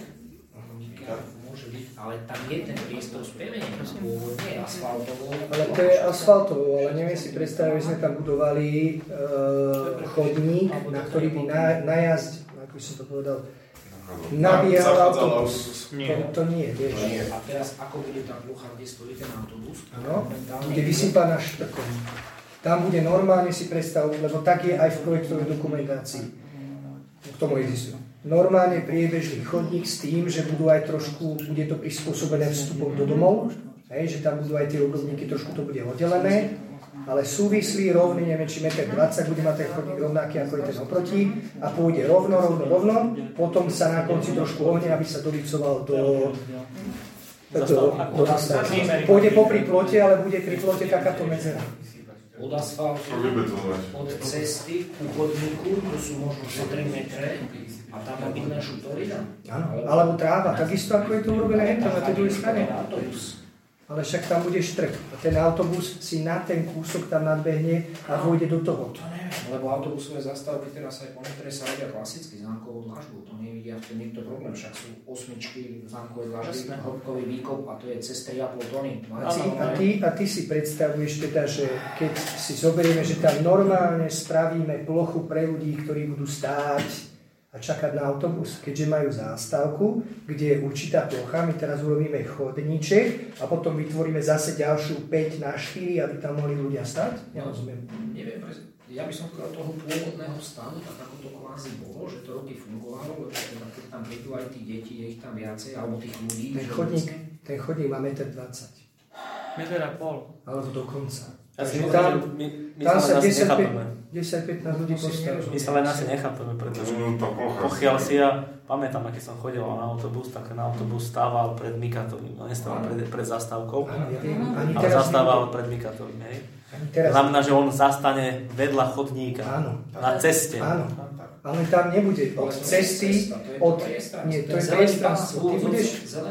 Môže byť, ale tam je ten priestor spevený, pôvodne asfaltovo. Ale to je asfaltovo, ale neviem si predstaviť, že sme tam budovali uh, chodník, na ktorý by na, najazd, ako som to povedal, nabíjal autobus. To, to nie, vieš. A teraz ako bude tá plocha, kde stojí ten autobus? No, bude vysypaná štrkom. Tam bude normálne si predstaviť, lebo tak je aj v projektovej dokumentácii. K tomu existujú. Normálne priebežný chodník s tým, že budú aj trošku, bude to prispôsobené vstupom do domov, hej, že tam budú aj tie obrubníky, trošku to bude oddelené, ale súvislý, rovný, neviem, či jeden dvadsať, bude mať ten chodník rovnaký ako je ten oproti a pôjde rovno, rovno, rovno, potom sa na konci trošku ohne, aby sa dolicoval do, do, do zastávky. Pôjde popri plote, ale bude pri plote takáto medzera. Od asfaltu, od cesty ku chodníku, to sú možno štyri metre a tam má byť našu šutorina. Áno, alebo tráva, takisto ako je to urobené na tej druhej strane. Ale však tam bude štrk. A ten autobus si na ten kúsok tam nadbehne a vôjde do toho. To neviem, lebo autobusové zastávky teraz aj po niektoré sa robia klasicky známkovou dlažbou. To nevidia v tom nikto problém, však sú osmičky známkové dlažby, hĺbkový výkop a to je cez tri a pol tony. A ty, a, ty, a ty si predstavuješ teda, že keď si zoberieme, že tam normálne spravíme plochu pre ľudí, ktorí budú stáť a čakať na autobus, keďže majú zástavku, kde je určitá plocha, my teraz urobíme chodníček a potom vytvoríme zase ďalšiu päť na štyri, aby tam mohli ľudia stať? Ja rozumiem. Neviem, ja by som chcel toho pôvodného stavu, tak ako to kvázi bolo, že to roky fungovalo, lebo teda, keď tam prídu aj tí deti, je ich tam viacej, alebo tých ľudí. Ten chodník, ten chodník má jeden dvadsať metra. Meter a pol. Alebo dokonca. Ja Takže tam, my, my tam sa desať, desať pätnásť ľudí postaví. My sa len asi nechápeme, pretože pokiaľ si ja pamätám, aký som chodil na autobus, tak ten autobus stával pred Mikatovým, no nestával pred, pred zastávkou, ale zastával pred Mikatovým, hej. Znamená, že on zastane vedľa chodníka, áno, na ceste. Áno, ale tam nebude od cesty, od... Nie, to je priestranstvo. Ty budeš,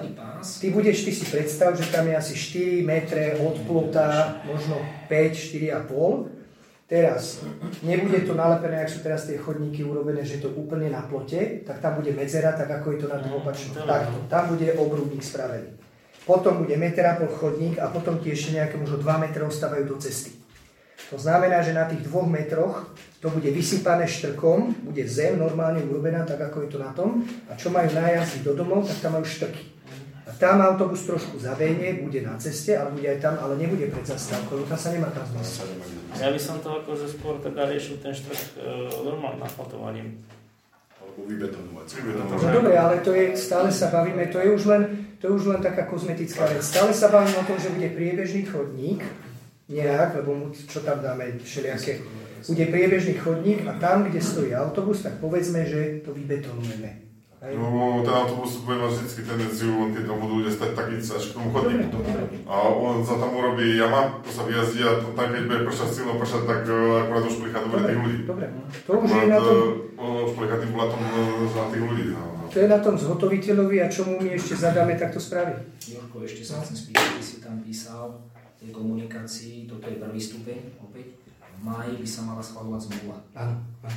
ty budeš, ty si predstav, že tam je asi štyri metre od plota, možno päť, štyri a pol. Teraz, nebude to nalepené, ak sú teraz tie chodníky urobené, že je to úplne na plote, tak tam bude medzera, tak ako je to na tom opačnom. Takto, tam bude obrubník spravený. Potom bude meter a pol chodník a potom tie ešte nejaké možno dva metre ostávajú do cesty. To znamená, že na tých dvoch metroch to bude vysypané štrkom, bude zem normálne urobená, tak ako je to na tom. A čo majú nájazdy do domov, tak tam majú štrky. A tam autobus trošku zabehne, bude na ceste, ale bude aj tam, ale nebude pred zastávkou, tam sa nemá tam zmysť. Ja by som to akože skôr teda riešil ten štrk e, normálnym asfaltovaním. Alebo vybetonovať. No dobre, ale to je, stále sa bavíme, to je už len, to je už len taká kozmetická vec. Stále sa bavíme o tom, že bude priebežný chodník, nejak, lebo čo tam dáme všelijaké. Bude priebežný chodník a tam, kde stojí autobus, tak povedzme, že to vybetonujeme. No, ten autobus bude mať vždycky tendenciu, keď tam budú ľudia stať taký až k tomu chodníku. A on sa tam urobí jama, to sa vyjazdí a tam, keď bude pršať silno pršať, tak akurát už plichá dobre tých ľudí. Dobre, to už je na tom... Už plichá tým blatom na tých ľudí. To je na tom zhotoviteľovi a čo mu my ešte zadáme, tak to spraví. Jorko, ešte sa chcem spýtať, ty si tam písal tej komunikácii, toto je prvý stupeň, opäť. V máji by sa mala schvaľovať zmluva. Áno, áno.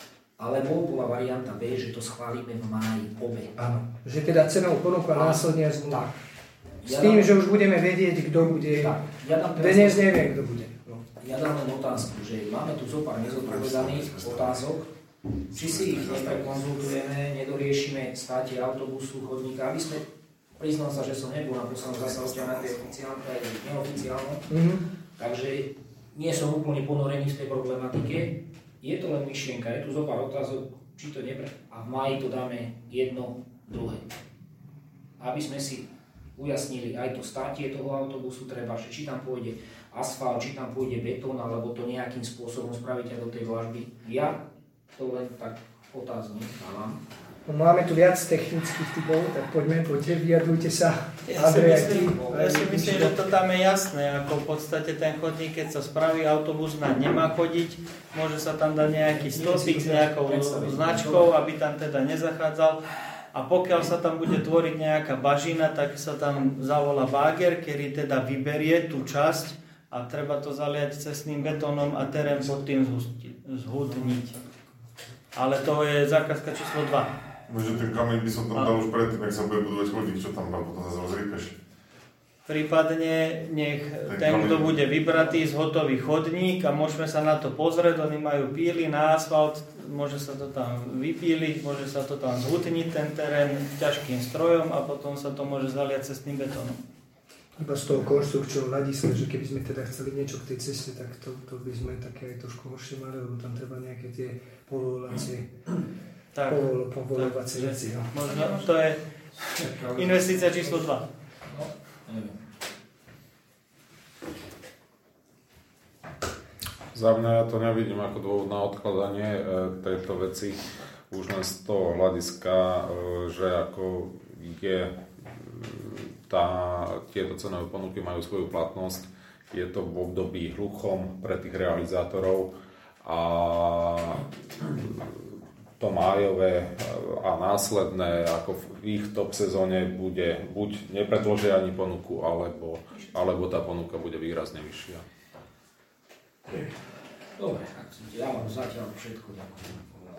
Alebo bola varianta B, že to schválime v máji obe. Áno, že teda cenou ponuku a následne aj zmluva. S tým, ja že už budeme vedieť, kto bude. Ja dnes neviem, kto bude. No. Ja dám len otázku, že máme tu zopár nezodpovedaných otázok, či si ich neprekonzultujeme, nedoriešime státie autobusu, chodníka, aby sme, priznal sa, že som nebol na poslednom zasadnutí na tej oficiálne, aj neoficiálne, mm-hmm. takže nie som úplne ponorený v tej problematike. Je to len myšlienka, je tu zopár otázok, či to nepre... A v máji to dáme jedno, druhé. Aby sme si ujasnili aj to státie toho autobusu, treba, že či tam pôjde asfalt, či tam pôjde betón, alebo to nejakým spôsobom spravíte do tej dlažby. Ja to len tak otázne dávam. No, máme tu viac technických typov, tak poďme, poďte, vyjadrujte sa. Ja si, myslím, ja si myslím, že to tam je jasné, ako v podstate ten chodník, keď sa spraví, autobus na nemá chodiť, môže sa tam dať nejaký stĺpik s nejakou značkou, aby tam teda nezachádzal. A pokiaľ sa tam bude tvoriť nejaká bažina, tak sa tam zavolá báger, ktorý teda vyberie tú časť a treba to zaliať cestným betónom a terén pod tým zhutniť. Ale to je zákazka číslo dva. Možno ten kameň by som tam dal už predtým, ak sa bude budovať chodník, čo tam potom zase rozrýpeš. Prípadne nech ten, ten kto bude vybratý z hotový chodník a môžeme sa na to pozrieť, oni majú píly na asfalt, môže sa to tam vypíliť, môže sa to tam zhutniť ten terén ťažkým strojom a potom sa to môže zaliať cestným betónom. Iba z toho konštrukčného hľadiska, že keby sme teda chceli niečo k tej ceste, tak to, to by sme také aj trošku horšie mali, lebo tam treba nejaké tie povolovacie povolovacie veci. No. Možno to je investícia číslo dva. Za mňa ja to nevidím ako dôvod na odkladanie e, tejto veci, už len z toho hľadiska, e, že ako je tá, tieto cenové ponuky majú svoju platnosť, je to v období hluchom pre tých realizátorov a to májové a následné, ako v ich top sezóne bude, buď nepredložia ani ponuku, alebo, alebo tá ponuka bude výrazne vyššia. Dobre, ja mám zatiaľ všetko, ďakujem.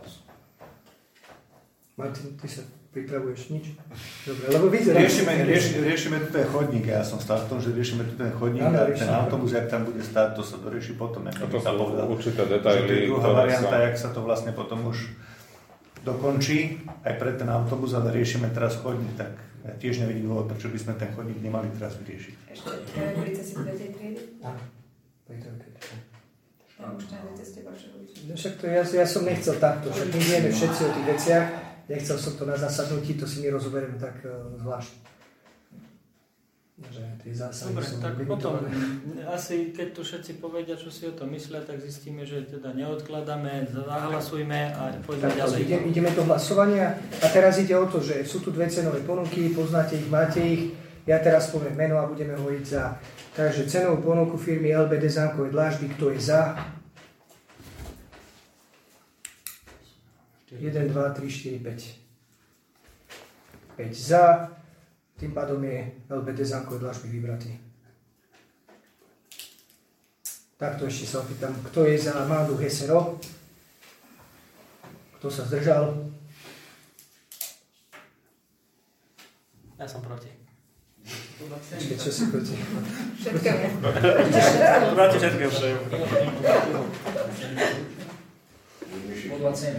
Martin, ty sa pripravuješ nič? Dobre, lebo vyzerá... Riešime, rieš, riešime tu ten chodník, ja som stále v tom, že riešime tu ten chodník a ten autobus, jak tam bude stáť, to sa dorieši potom, jak to sa povedal. Určité detaily. To je druhá varianta, jak sa to vlastne potom už dokončí aj pre ten autobus, ale riešime teraz chodník, tak ja tiež nevidím dôvod, prečo by sme ten chodník nemali teraz vyriešiť. Ešte pri ceste tretej triedy? Áno, pri tretej triedy. Ja už na ceste Vašehovič. No však to ja, ja som nechcel takto, však my vieme všetci o tých veciach, nechcel som to na zasadnutí, to si my rozoberieme tak uh, zvláštne. Že Tie zásady Dobre, sú tak potom limitované. asi keď tu všetci povedia, čo si o tom myslia, tak zistíme, že teda neodkladáme, zahlasujme a poďme Tak, ďalej. ide, ideme do hlasovania a teraz ide o to, že sú tu dve cenové ponuky, poznáte ich, máte ich. Ja teraz poviem meno a budeme hovoriť za. Takže cenovú ponuku firmy el bé Dezánkové dlážby, kto je za? jeden, dva, tri, štyri, päť. päť za. Tým pádom je el bé Dezánkové dlážby vybratý. Takto ešte sa opýtam, kto je za Amandu Hesero? Kto sa zdržal? Ja som proti. Ešte čo si proti? Všetkému. Proti všetkému. Podľa ceny.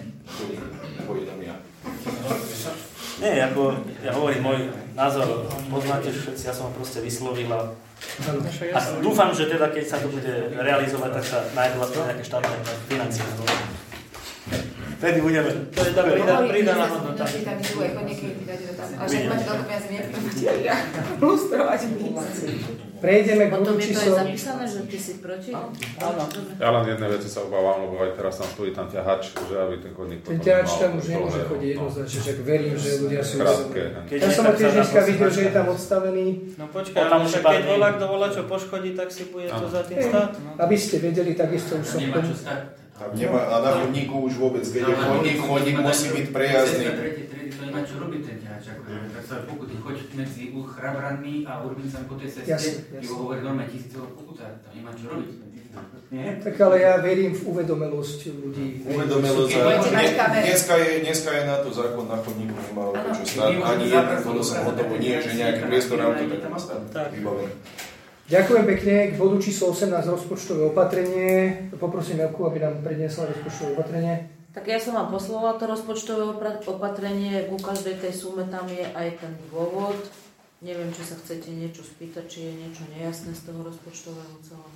Nie, ako ja hovorím, môj názor poznáte všetci, ja som ho proste vyslovil a, a dúfam, že teda keď sa to bude realizovať, tak sa nájdú vlastne nejaké štátne financie. Vtedy budeme. To je tá pridaná hodnota. Tam idú aj chodníky, vydáte to tam. Ale však máte toľko peniazy, nepríjmate ja lustrovať víc. Prejdeme k Potom bodu je to aj číslo... zapísané, že ty si proti? Áno. Ja len jednej veci sa obávam, lebo aj teraz tam stojí tam ťahač, že aby ten chodník Ten potom ťahač mal tam už nemôže dlhé, chodiť no. jednoznačne, že verím, že ľudia sú... Krátke. Ja som ho tiež dneska videl, že je tam odstavený. No počkaj, ale však keď volá, kto volá, čo poškodí, tak si bude to za tým stát. No. Aby ste vedeli, takisto už som... Nemá čo stať. Tam nemá, a na chodníku už vôbec, keď je chodník, chodník musí byť prejazdný. To nemá čo robiť ten ťahač, akože, tak sa pokud ty choď medzi Chrabranmi a Urbincami po tej ceste, ti ho hovorí normálne tisícová pokuta, tam nemá čo robiť. Nie? Tak ale ja verím v uvedomelosť ľudí. Uvedomelosť. Dneska je, dneska je na to zákon na chodníku, nemalo to čo stáť, ani jedno, bolo som hotovo, nie, že nejaký priestor auto, tak má stáť. Vybavené. Ďakujem pekne. K bodu číslo osemnásť rozpočtové opatrenie. Poprosím Elku, aby nám predniesla rozpočtové opatrenie. Tak ja som vám poslala to rozpočtové opatrenie, ku každej tej sume tam je aj ten dôvod. Neviem, či sa chcete niečo spýtať, či je niečo nejasné z toho rozpočtového celého.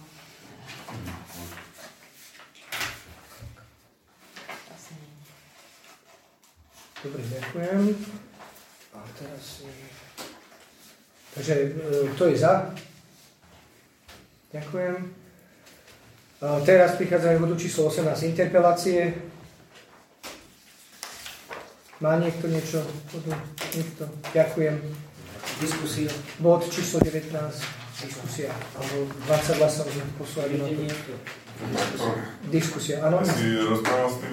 Dobre, ďakujem. A teraz... Takže, kto je za? Ďakujem. A teraz prichádzajú bodu číslo osemnásť, interpelácie. Má niekto niečo? Niekto? Ďakujem. Diskusia. Bod číslo devätnásť, diskusia. Alebo dvadsať hlasov sme poslali na to. Diskusia, áno? Ja si rozprával s tým...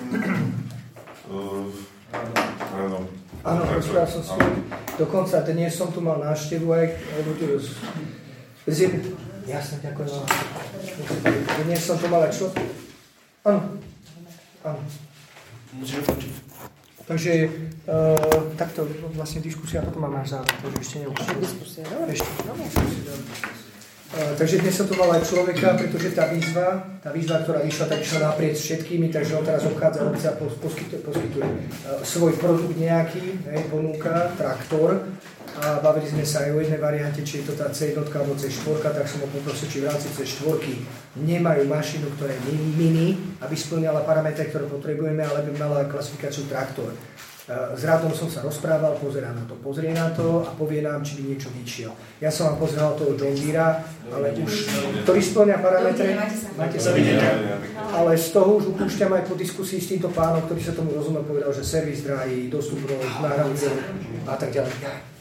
Áno. Áno, rozprával som s tým. Dokonca dnes som tu mal návštevu aj ľudí z... Jasne, ďakujem vám. Dnes som tu mal aj čo? Áno. Áno. Môžeme počuť. Takže uh, takto vlastne diskusia, potom mám náš záver, takže ešte neukončím. Diskusia, dobre. Ešte. Uh, takže dnes som tu mal aj človeka, pretože tá výzva, tá výzva, ktorá vyšla, tak išla naprieč všetkými, takže on teraz obchádza obca, poskytuje, poskytuje uh, svoj produkt nejaký, hej, ponúka, traktor. A bavili sme sa aj o jednej variante, či je to tá cé jedna alebo cé štyri, tak som ho poprosil, či v rámci cé štyri nemajú mašinu, ktorá je mini, aby splňala parametre, ktoré potrebujeme, ale by mala klasifikáciu traktor. S Radom som sa rozprával, pozerá na to, pozrie na to a povie nám, či by niečo vyšiel. Ja som vám pozeral toho John Deere, ale už, ktorý splňa parametre, máte sa vidieť, ale z toho už upúšťam aj po diskusii s týmto pánom, ktorý sa tomu rozumel, povedal, že servis drahý, dostupnosť, náhradný a tak ďalej.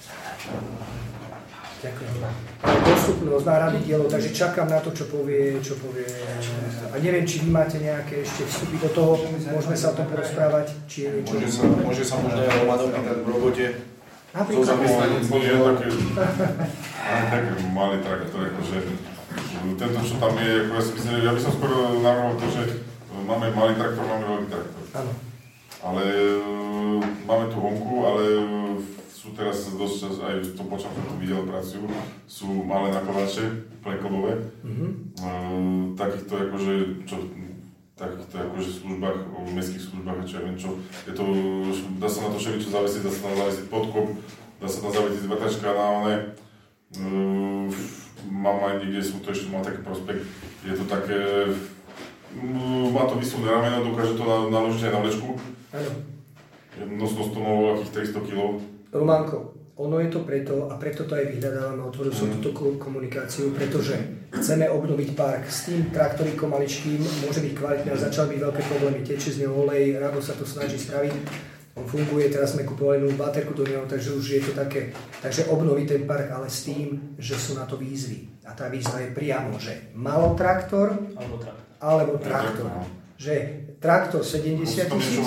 Ďakujem. Dostupnosť náhradných dielov, takže čakám na to, čo povie, čo povie. A neviem, či vy máte nejaké ešte vstupy do toho, môžeme sa o tom porozprávať, či je niečo. Môže sa, môže sa možno aj Roman opýtať v robote. Napríklad. Je taký, taký malý traktor, akože tento, čo tam je, ako ja, si myslím, ja by som skoro navrhol to, že máme malý traktor, máme veľký traktor. Áno. Ale máme tu honku, ale sú teraz dosť čas, aj v tom počom, som tu videl pracujú, sú malé nakladače, preklobové. Mm-hmm. Uh, takýchto akože, čo, takýchto akože službách, v mestských službách, čo ja viem čo, je to, dá sa na to všeličo zavesiť, dá sa tam zavesiť podkop, dá sa tam zavesiť zvrtačka na one. Uh, mám aj niekde, som to ešte mal taký prospekt, je to také, uh, má to vysuné rameno, dokáže to na, naložiť aj na vlečku. Áno. Nosnosť to malo akých tristo kilogramov. Románko, ono je to preto, a preto to aj vyhľadávame, otvoril som túto komunikáciu, pretože chceme obnoviť park s tým traktoríkom maličkým, môže byť kvalitný a začal byť veľké problémy, tečie z neho olej, Rado sa to snaží spraviť, on funguje, teraz sme kupovali novú baterku do neho, takže už je to také, takže obnoviť ten park, ale s tým, že sú na to výzvy. A tá výzva je priamo, že malotraktor alebo traktor. Alebo traktor. Že traktor sedemdesiat tisíc.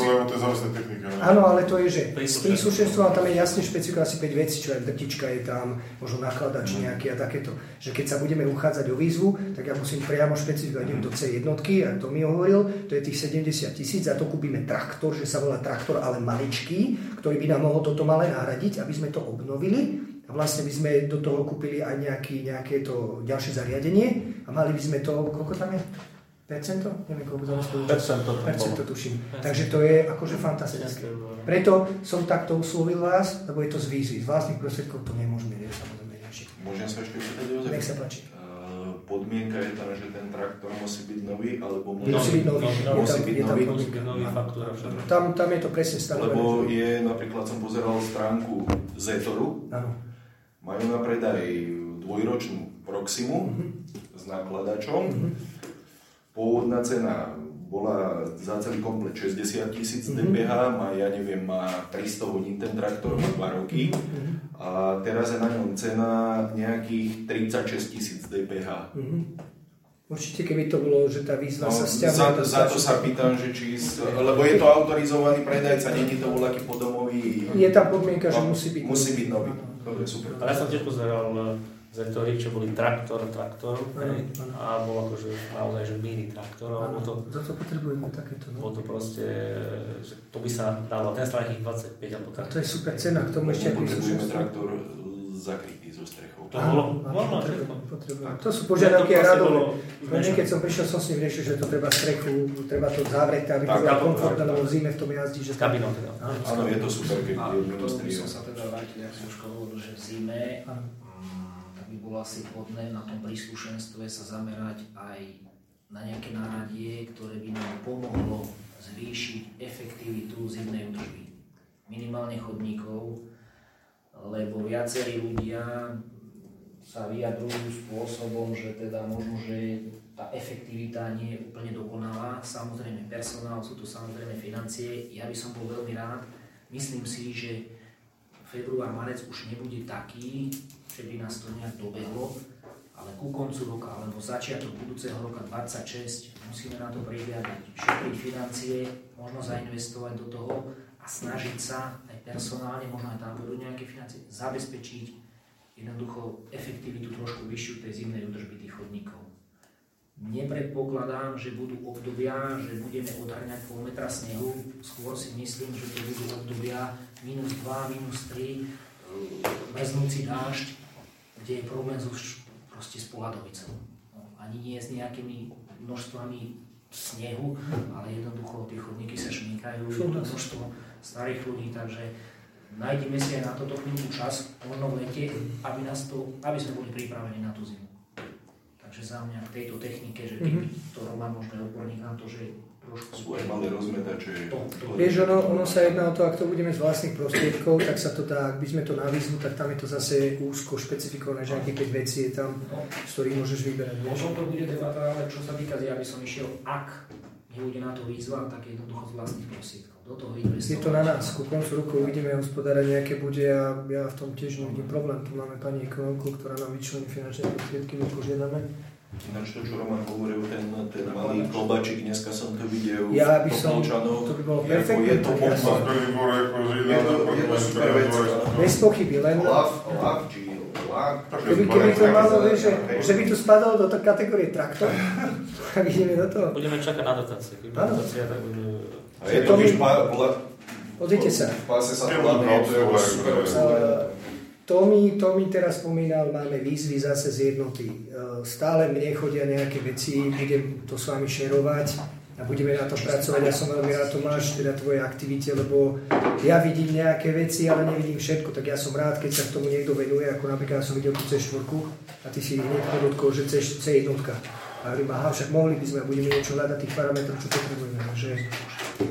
Áno, ale to je, že s príslušenstvom tam je jasne špecifikovať asi päť vecí, čo aj drtička je tam, možno nakladač nejaký a takéto. Že keď sa budeme uchádzať o výzvu, tak ja musím priamo špecifikovať, idem do C jednotky, a to mi hovoril, to je tých sedemdesiat tisíc a to kúpime traktor, že sa volá traktor, ale maličký, ktorý by nám mohol toto malé nahradiť, aby sme to obnovili. A vlastne by sme do toho kúpili aj nejaký, nejaké to ďalšie zariadenie a mali by sme to, koľko tam je? Percento? Neviem, koľko tam je. Percento. Percento tuším. Takže to je akože fantastické. Preto som takto uslovil vás, lebo je to z výzvy. Z vlastných prostriedkov to nemôžeme riešiť, samozrejme riešiť. Môžem sa ešte pýtať, Jozef? Nech sa páči. Podmienka je tam, že ten traktor musí byť nový, alebo musí, musí byť nový. No, musí byť nový. nový faktúra. Tam, tam je to presne stanovené. Lebo je, napríklad som pozeral stránku Zetoru. Áno. Majú na predaj dvojročnú Proximu mm-hmm. s nakladačom. Mm-hmm. Pôvodná cena bola za celý komplet šesťdesiat tisíc mm-hmm. dé pé há, má, ja neviem, má tristo hodín ten traktor, má dva roky mm-hmm. a teraz je na ňom cena nejakých tridsaťšesť tisíc dé pé há. Mm-hmm. Určite, keby to bolo, že tá výzva no, sa stiahne. Za, za to sa pýtam, že či... Lebo je to autorizovaný predajca, nie je to voľaký podomový... Je tam podmienka, že musí byť musí byť nový. Dobre, super. Ale ja som tiež pozeral Zetory, čo boli traktor, traktor, ano, ano. A bol akože naozaj, že mini traktor. Áno, to, za to potrebujeme takéto. No? Bolo to proste, že to by sa dalo, ten stane ich dvadsaťpäť alebo tak. A to je super cena, k tomu ešte potrebujeme traktor zakrytý zo strechou. To bolo, možno, potrebujeme. To sú požiadavky a radové. Keď som prišiel, som s ním riešil, že to treba strechu, treba to zavrieť, aby to bolo komfortné, lebo v zime v tom jazdí. S kabinou teda. Áno, je to super, keď je ministri. To som sa teda vrátil, jak som už hovoril, že v zime by bolo asi vhodné na tom príslušenstve sa zamerať aj na nejaké náradie, ktoré by nám pomohlo zvýšiť efektivitu zimnej údržby. Minimálne chodníkov, lebo viacerí ľudia sa vyjadrujú spôsobom, že teda možno, že tá efektivita nie je úplne dokonalá. Samozrejme personál, sú to samozrejme financie. Ja by som bol veľmi rád. Myslím si, že február, marec už nebude taký, že by nás to nejak dobehlo, ale ku koncu roka alebo začiatok budúceho roka dvadsaťšesť musíme na to prihliadať, šetriť financie, možno zainvestovať do toho a snažiť sa aj personálne, možno aj tam budú nejaké financie, zabezpečiť jednoducho efektivitu trošku vyššiu tej zimnej údržby tých chodníkov. Nepredpokladám, že budú obdobia, že budeme odhrňať pol metra snehu, skôr si myslím, že to budú obdobia minus dva, minus tri, mrznúci dážď, kde je problém so, proste s poľadovicou. No, ani nie s nejakými množstvami snehu, ale jednoducho tie chodníky sa šmýkajú, je to množstvo starých ľudí, takže nájdeme si aj na toto chvíľu čas, možno v lete, aby, nás to, aby sme boli pripravení na tú zimu. Takže za mňa k tejto technike, že keď mm-hmm. to Roman možno je odborník na to, že trošku... Sú aj malé rozmetače. Vieš, ono, ono sa jedná o to, ak to budeme z vlastných prostriedkov, tak sa to dá, ak by sme to na výzvu, tak tam je to zase úzko špecifikované, že nejakých päť vecí je tam, no, z ktorých môžeš vyberať. Možno to bude debata, ale čo sa týka, ja by som išiel, ak nebude na to výzva, tak jednoducho z vlastných prostriedkov. Do toho investovať. Je to na nás, ku koncu roku uvidíme hospodárať nejaké bude a ja v tom tiež nevidím problém. Tu máme pani ekonomku, ktorá nám vyčlení finančné prostriedky, my požiadame. Ináč to, čo Roman hovoril, ten, ten malý kolbačik, dneska som to videl ja by som, to by bolo perfektné. Je to bomba. Je to super vec. Bez pochyby, len... Lav, lav, či lav. Keby, keby to malo, že, že by to spadalo do tej kategórie traktor, tak ideme do toho. Budeme čakať na dotácie. Keby dotácia, tak budeme... A je to, víš, Pozrite sa. V páse sa hľadne, to je super vec. Tomi, Tomi teraz spomínal, máme výzvy zase z jednoty. Stále mne chodia nejaké veci, budem to s vami šerovať a budeme na to pracovať. Ja som veľmi rád, Tomáš, teda tvoje aktivite, lebo ja vidím nejaké veci, ale nevidím všetko, tak ja som rád, keď sa k tomu niekto venuje, ako napríklad som videl tú cé štyri a ty si hneď podotkol, že cé jedna. A hovorím, aha, však mohli by sme a budeme niečo hľadať tých parametrov, čo potrebujeme. Takže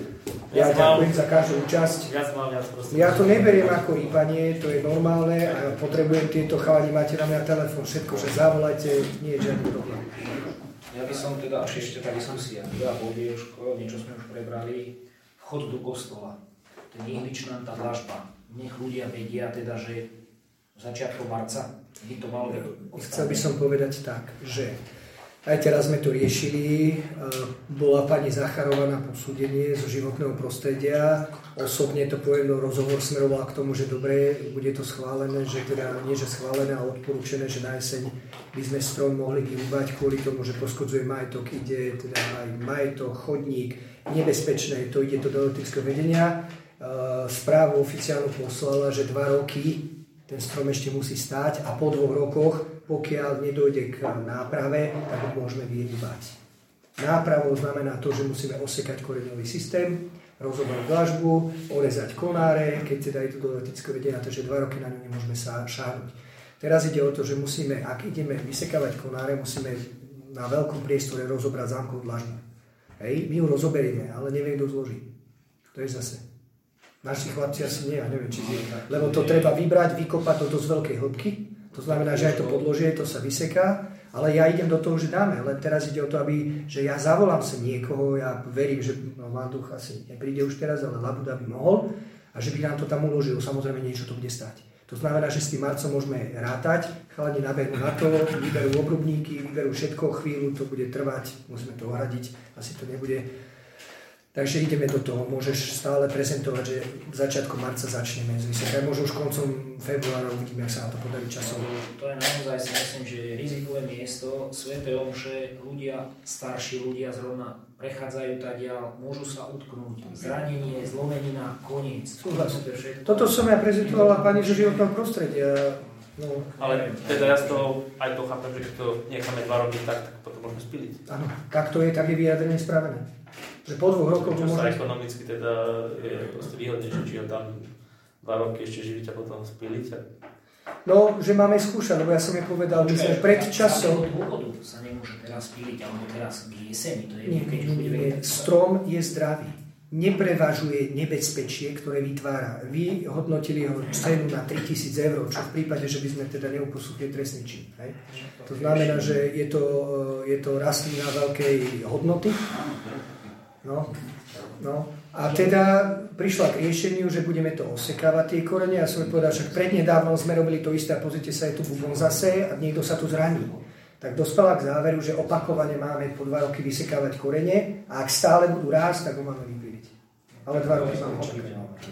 Ja ďakujem za každú účasť. Viac mám, viac proste. Ja to neberiem ako rýpanie, to je normálne a potrebujem tieto chalani, máte na mňa telefón, všetko, že zavolajte, nie je žiadny problém. Ja by som teda, až ešte tá diskusia, ja povie už, niečo sme už prebrali, vchod do kostola, ten ihličná tá dlažba, nech ľudia vedia teda, že začiatkom marca by to malo byť. Chcel by som povedať tak, že aj teraz sme to riešili, bola pani Zacharová na posúdenie zo životného prostredia, osobne to poviem, no rozhovor smeroval k tomu, že dobre, bude to schválené, že teda nie že schválené, ale odporúčené, že na jeseň by sme strom mohli vyrúbať kvôli tomu, že poškodzuje majetok, ide teda aj majetok, chodník, nebezpečné, to ide to do elektrického vedenia. Správu oficiálnu poslala, že dva roky ten strom ešte musí stáť a po dvoch rokoch, pokiaľ nedojde k náprave, tak ho môžeme vyrúbať. Nápravou znamená to, že musíme osekať koreňový systém, rozobrať dlažbu, orezať konáre, keď teda idú do elektrického vedenia, takže dva roky na ňu nemôžeme sa šáhnuť. Teraz ide o to, že musíme, ak ideme vysekávať konáre, musíme na veľkom priestore rozobrať zámkovú dlažbu. Hej, my ju rozoberieme, ale neviem, kto zloží. To je zase. Naši chlapci asi nie, ja neviem, či je. Lebo to treba vybrať, vykopať do dosť veľkej hĺbky. To znamená, že aj to podložie, to sa vyseká, ale ja idem do toho, že dáme. Len teraz ide o to, aby, že ja zavolám sa niekoho, ja verím, že no, Vanduch asi nepríde už teraz, ale Labuda by mohol a že by nám to tam uložil. Samozrejme, niečo to bude stať. To znamená, že s tým marcom môžeme rátať, chalani nabehnú na to, vyberú obrubníky, vyberú všetko, chvíľu to bude trvať, musíme to ohradiť, asi to nebude. Takže ideme do toho, môžeš stále prezentovať, že začiatkom marca začneme s vysekať, možno už koncom februára uvidíme, ak sa na to podarí časom. To je naozaj, si myslím, že rizikové miesto, sväté omše, ľudia, starší ľudia zrovna prechádzajú tadiaľ, môžu sa utknúť, zranenie, zlomenina, koniec. Toto som ja prezentovala pani zo životného prostredia. No, ale teda ja z toho aj to chápem, že keď to necháme dva roky tak, tak potom môžeme spíliť. Áno, tak to je, tak je vyjadrenie spravené. Že po dvoch rokoch... Čo sa ekonomicky teda je proste výhodnejšie, či ho tam dva roky ešte živiť a potom spíliť. No, že máme skúšať, lebo ja som je povedal, my sme pred časom... Z dôvodu sa nemôže teraz spíliť, alebo teraz k jeseni, to je... Nie, nie, nie, strom je zdravý. Neprevažuje nebezpečie, ktoré vytvára. Vy hodnotili jeho cenu na tritisíc eur, čo v prípade, že by sme teda neuposúchli trestný čin. Hej? To znamená, že je to, je to rastlina veľkej hodnoty. No, no. A teda prišla k riešeniu, že budeme to osekávať tie korene. Ja som mi povedal, že prednedávno sme robili to isté a pozrite sa, je tu bubon zase a niekto sa tu zraní. Tak dospela k záveru, že opakovane máme po dva roky vysekávať korene a ak stále budú rásť, tak ho máme vypíliť. Ale dva roky máme čakať.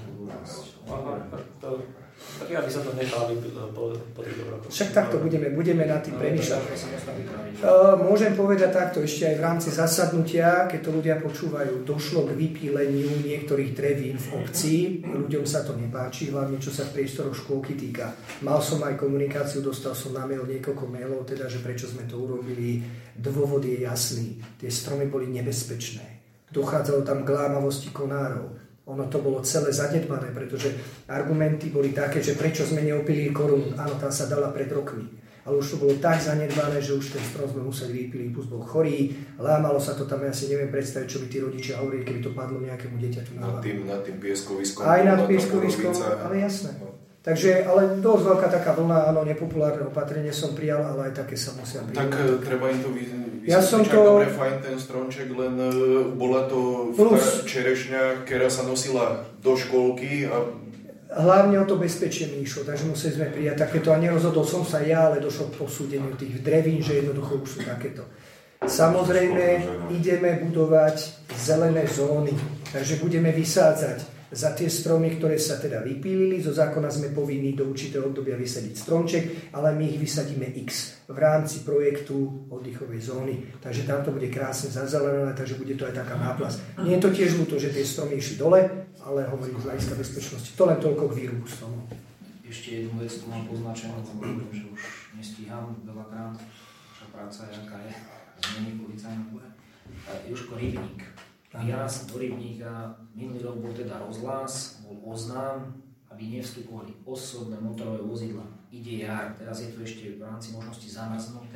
Tak ja by som to nechal po, po tých rokoch. Však takto budeme, budeme na tým premýšľať. Môžem povedať takto, ešte aj v rámci zasadnutia, keď to ľudia počúvajú, došlo k vypíleniu niektorých drevín v obci. Ľuďom sa to nepáči, hlavne čo sa v priestoroch škôlky týka. Mal som aj komunikáciu, dostal som na mail niekoľko mailov, teda, že prečo sme to urobili. Dôvod je jasný. Tie stromy boli nebezpečné. Dochádzalo tam k lámavosti konárov. Ono to bolo celé zanedbané, pretože argumenty boli také, že prečo sme neopilili korunu. Áno, tam sa dala pred rokmi. Ale už to bolo tak zanedbané, že už ten strom sme museli vypiliť, plus bol chorý, lámalo sa to tam, ja si neviem predstaviť, čo by tí rodičia hovorili, keby to padlo nejakému dieťaťu na hlavu. Nad tým, nad tým pieskoviskom. Aj nad pieskoviskom, ale jasné. Takže, ale dosť veľká taká vlna, áno, nepopulárne opatrenie som prijal, ale aj také sa musia prijať. Tak treba im to vysvetliť, ja som to... dobre, fajn ten stromček, len bola to Plus... čerešňa, ktorá sa nosila do školky a... Hlavne o to bezpečie mi išlo, takže museli sme prijať takéto a nerozhodol som sa ja, ale došlo k posúdeniu tých drevín, že jednoducho už sú takéto. Samozrejme, ideme budovať zelené zóny, takže budeme vysádzať za tie stromy, ktoré sa teda vypílili. Zo zákona sme povinní do určitého obdobia vysadiť stromček, ale my ich vysadíme X v rámci projektu oddychovej zóny. Takže tam to bude krásne zazelené, takže bude to aj taká náplasť. Nie je to tiež ľúto, že tie stromy išli dole, ale hovorím z hľadiska bezpečnosti. To len toľko k výrubu stromov. Ešte jednu vec tu mám poznačenú, lebo že už nestíham veľakrát. Naša práca je, aká je. Zmení policajná bude. Jožko, rybník. Výraz do rybníka, minulý rok bol teda rozhlas, bol oznám, aby nevstupovali osobné motorové vozidla. Ide jar, teraz je to ešte v rámci možnosti zamrznuté,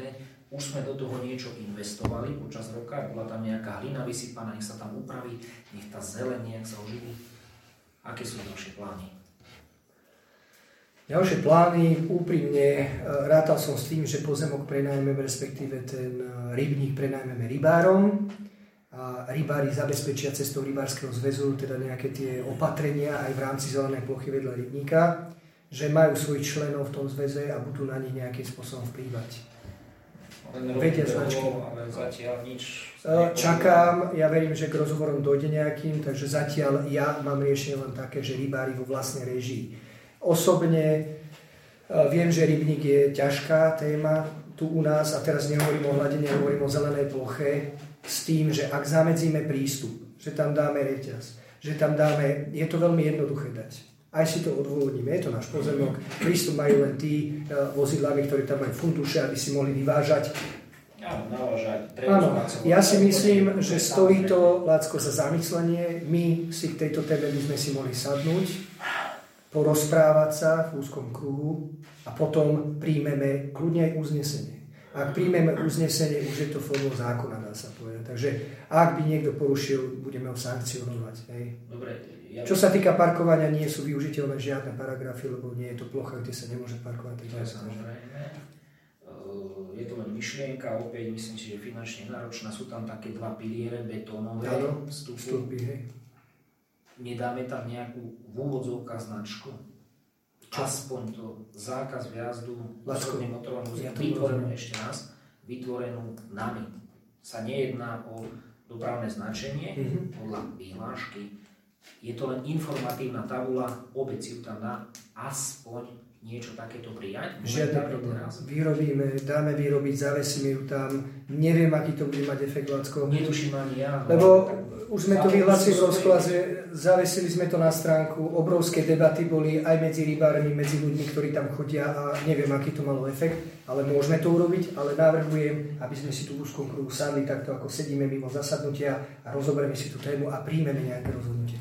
už sme do toho niečo investovali počas roka, bola tam nejaká hlina vysypaná, nech sa tam upraví, nech tá zeleň nejak sa oživí. Aké sú ďalšie plány? Ďalšie plány, úprimne, rátal som s tým, že pozemok prenajmeme, respektíve ten rybník prenajmeme rybárom a rybári zabezpečia cestou rybárskeho zväzu teda nejaké tie opatrenia aj v rámci zelenej plochy vedľa rybníka, že majú svojich členov v tom zväze a budú na nich nejakým spôsobom vplývať. Vedia značky. Ale zatiaľ nič. Čakám, ja verím, že k rozhovorom dojde nejakým, takže zatiaľ ja mám riešenie len také, že rybári vo vlastnej režii. Osobne viem, že rybník je ťažká téma tu u nás a teraz nehovorím o hladine, hovorím o zelenej ploche s tým, že ak zamedzíme prístup, že tam dáme reťaz, že tam dáme, je to veľmi jednoduché dať. Aj si to odôvodníme, je to náš pozemok, prístup majú len tí uh, vozidlami, ktorí tam majú funtuše, aby si mohli vyvážať. Áno, navážať. Áno, ja si myslím, že stojí to, Lácko, za zamyslenie. My si k tejto téme by sme si mohli sadnúť, porozprávať sa v úzkom kruhu a potom príjmeme kľudne aj uznesenie. Ak príjmeme uznesenie, už je to formou zákona, dá sa povedať. Takže ak by niekto porušil, budeme ho sankcionovať. Hej. Dobre. Ja Čo sa týka parkovania, nie sú využiteľné žiadne paragrafy, lebo nie je to plocha, kde sa nemôže parkovať. To je samozrejme. Je to len myšlienka, opäť myslím si, že finančne náročná. Sú tam také dva piliere betónové vstupy. Nedáme tam nejakú v úvodzovkách značku. Aspoň to zákaz vjazdu osobným motorom ja vytvorenú ešte raz, vytvorenú nami. Sa nejedná o dopravné značenie mm-hmm. podľa vyhlášky. Je to len informatívna tabula, obec ju tam dá, aspoň niečo takéto prijať. Žiadne problém. Vyrobíme, dáme vyrobiť, zavesíme ju tam. Neviem, aký to bude mať efekt, Lacko. Netuším ani ja. Lebo už sme to vyhlásili v rozklaze, zavesili sme to na stránku, obrovské debaty boli aj medzi rybármi, medzi ľuďmi, ktorí tam chodia a neviem, aký to malo efekt, ale môžeme to urobiť, ale navrhujem, aby sme si tu v úzkom kruhu sadli takto, ako sedíme mimo zasadnutia a rozoberieme si tú tému a príjmeme nejaké rozhodnutie.